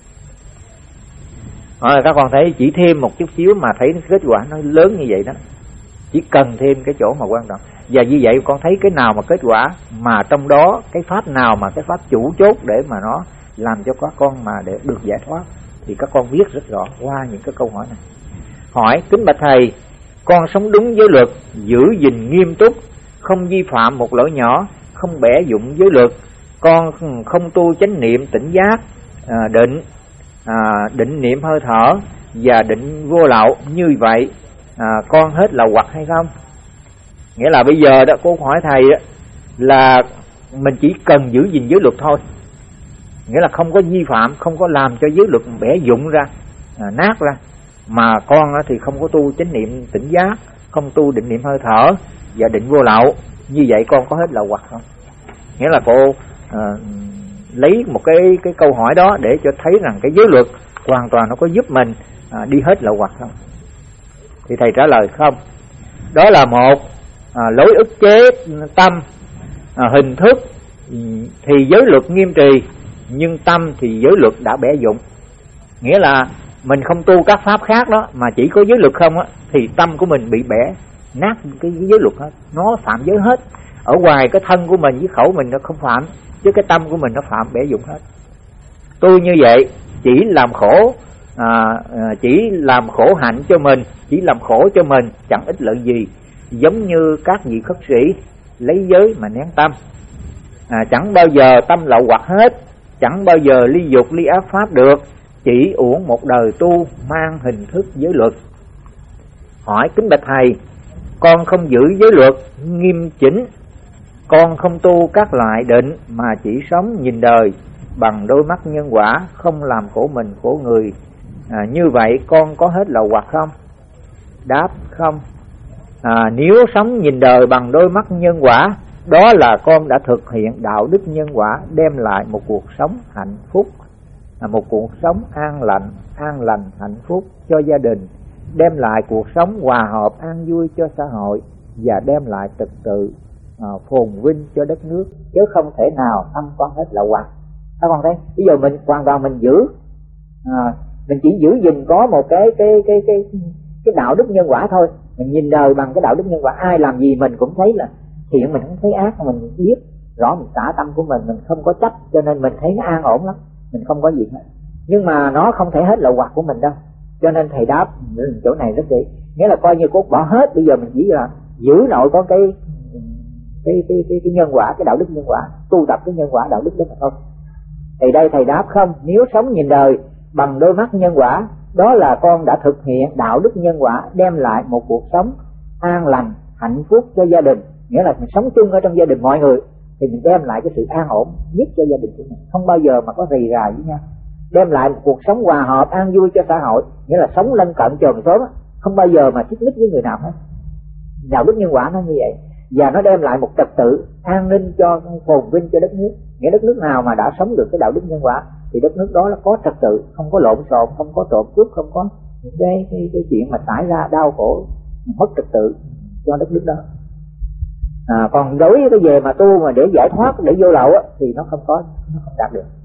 A: Rồi các con thấy chỉ thêm một chút xíu mà thấy kết quả nó lớn như vậy đó. Chỉ cần thêm cái chỗ mà quan trọng. Và như vậy con thấy cái nào mà kết quả, mà trong đó cái pháp nào mà cái pháp chủ chốt để mà nó làm cho các con mà để được giải thoát, thì các con viết rất rõ qua những cái câu hỏi này. Hỏi: kính bạch thầy, con sống đúng với luật, giữ gìn nghiêm túc, không vi phạm một lỗi nhỏ, không bẻ dụng với luật. Con không tu chánh niệm tỉnh giác, à, định à, định niệm hơi thở và định vô lậu, như vậy à, con hết lậu hoặc hay không? Nghĩa là bây giờ đó cô hỏi thầy đó, là mình chỉ cần giữ gìn giới luật thôi, nghĩa là không có vi phạm, không có làm cho giới luật bẻ dụng ra, à, nát ra. Mà con thì không có tu chánh niệm tỉnh giác, không tu định niệm hơi thở và định vô lậu, như vậy con có hết lậu hoặc không? Nghĩa là cô à, lấy một cái cái câu hỏi đó để cho thấy rằng cái giới luật hoàn toàn nó có giúp mình à, đi hết lậu hoặc không? Thì thầy trả lời không. Đó là một à, lối ức chế tâm, à, hình thức thì giới luật nghiêm trì, nhưng tâm thì giới luật đã bẻ dụng. Nghĩa là mình không tu các pháp khác đó, mà chỉ có giới luật không á, thì tâm của mình bị bẻ nát cái giới luật hết, nó phạm giới hết. Ở ngoài cái thân của mình với khẩu mình nó không phạm, chứ cái tâm của mình nó phạm bẻ dụng hết. Tu như vậy chỉ làm khổ, à, chỉ làm khổ hạnh cho mình, chỉ làm khổ cho mình, chẳng ích lợi gì. Giống như các vị khất sĩ lấy giới mà nén tâm, à, chẳng bao giờ tâm lậu hoặc hết, chẳng bao giờ ly dục ly ác pháp được, chỉ uổng một đời tu mang hình thức giới luật. Hỏi: kính bạch thầy, con không giữ giới luật nghiêm chỉnh, con không tu các loại định mà chỉ sống nhìn đời bằng đôi mắt nhân quả, không làm khổ mình khổ người, à, như vậy con có hết lậu hoặc không? Đáp: không. À, nếu sống nhìn đời bằng đôi mắt nhân quả, đó là con đã thực hiện đạo đức nhân quả, đem lại một cuộc sống hạnh phúc, à, một cuộc sống an lành, an lành hạnh phúc cho gia đình, đem lại cuộc sống hòa hợp an vui cho xã hội, và đem lại trật tự à, phồn vinh cho đất nước, chứ không thể nào tâm con hết lậu hoặc. Các con thấy bây giờ mình hoàn toàn mình giữ, à, mình chỉ giữ gìn có một cái cái cái cái cái đạo đức nhân quả thôi. Mình nhìn đời bằng cái đạo đức nhân quả, ai làm gì mình cũng thấy là thiện, mình không thấy ác, mình biết rõ, mình xả tâm của mình, mình không có chấp, cho nên mình thấy nó an ổn lắm, mình không có gì hết. Nhưng mà nó không thể hết lậu hoặc của mình đâu, cho nên thầy đáp chỗ này rất kỹ. Nghĩa là coi như cô bỏ hết, bây giờ mình chỉ là giữ nội có cái cái cái cái, cái nhân quả, cái đạo đức nhân quả, tu tập cái nhân quả đạo đức đó mà thôi. Thì đây thầy đáp không. Nếu sống nhìn đời bằng đôi mắt nhân quả, đó là con đã thực hiện đạo đức nhân quả, đem lại một cuộc sống an lành hạnh phúc cho gia đình. Nghĩa là mình sống chung ở trong gia đình mọi người, thì mình đem lại cái sự an ổn nhất cho gia đình của mình, không bao giờ mà có rì rà với nhau, đem lại một cuộc sống hòa hợp an vui cho xã hội. Nghĩa là sống lân cận chòm xóm, không bao giờ mà xích mích với người nào hết. Đạo đức nhân quả nó như vậy, và nó đem lại một trật tự an ninh cho phồn vinh cho đất nước. Nghĩa đất nước nào mà đã sống được cái đạo đức nhân quả thì đất nước đó là có trật tự, không có lộn xộn, không có trộm cướp, không có những cái, cái, cái chuyện mà xảy ra đau khổ mất trật tự cho đất nước đó. À, còn đối với cái về mà tu mà để giải thoát, để vô lậu á, thì nó không có, nó không đạt được.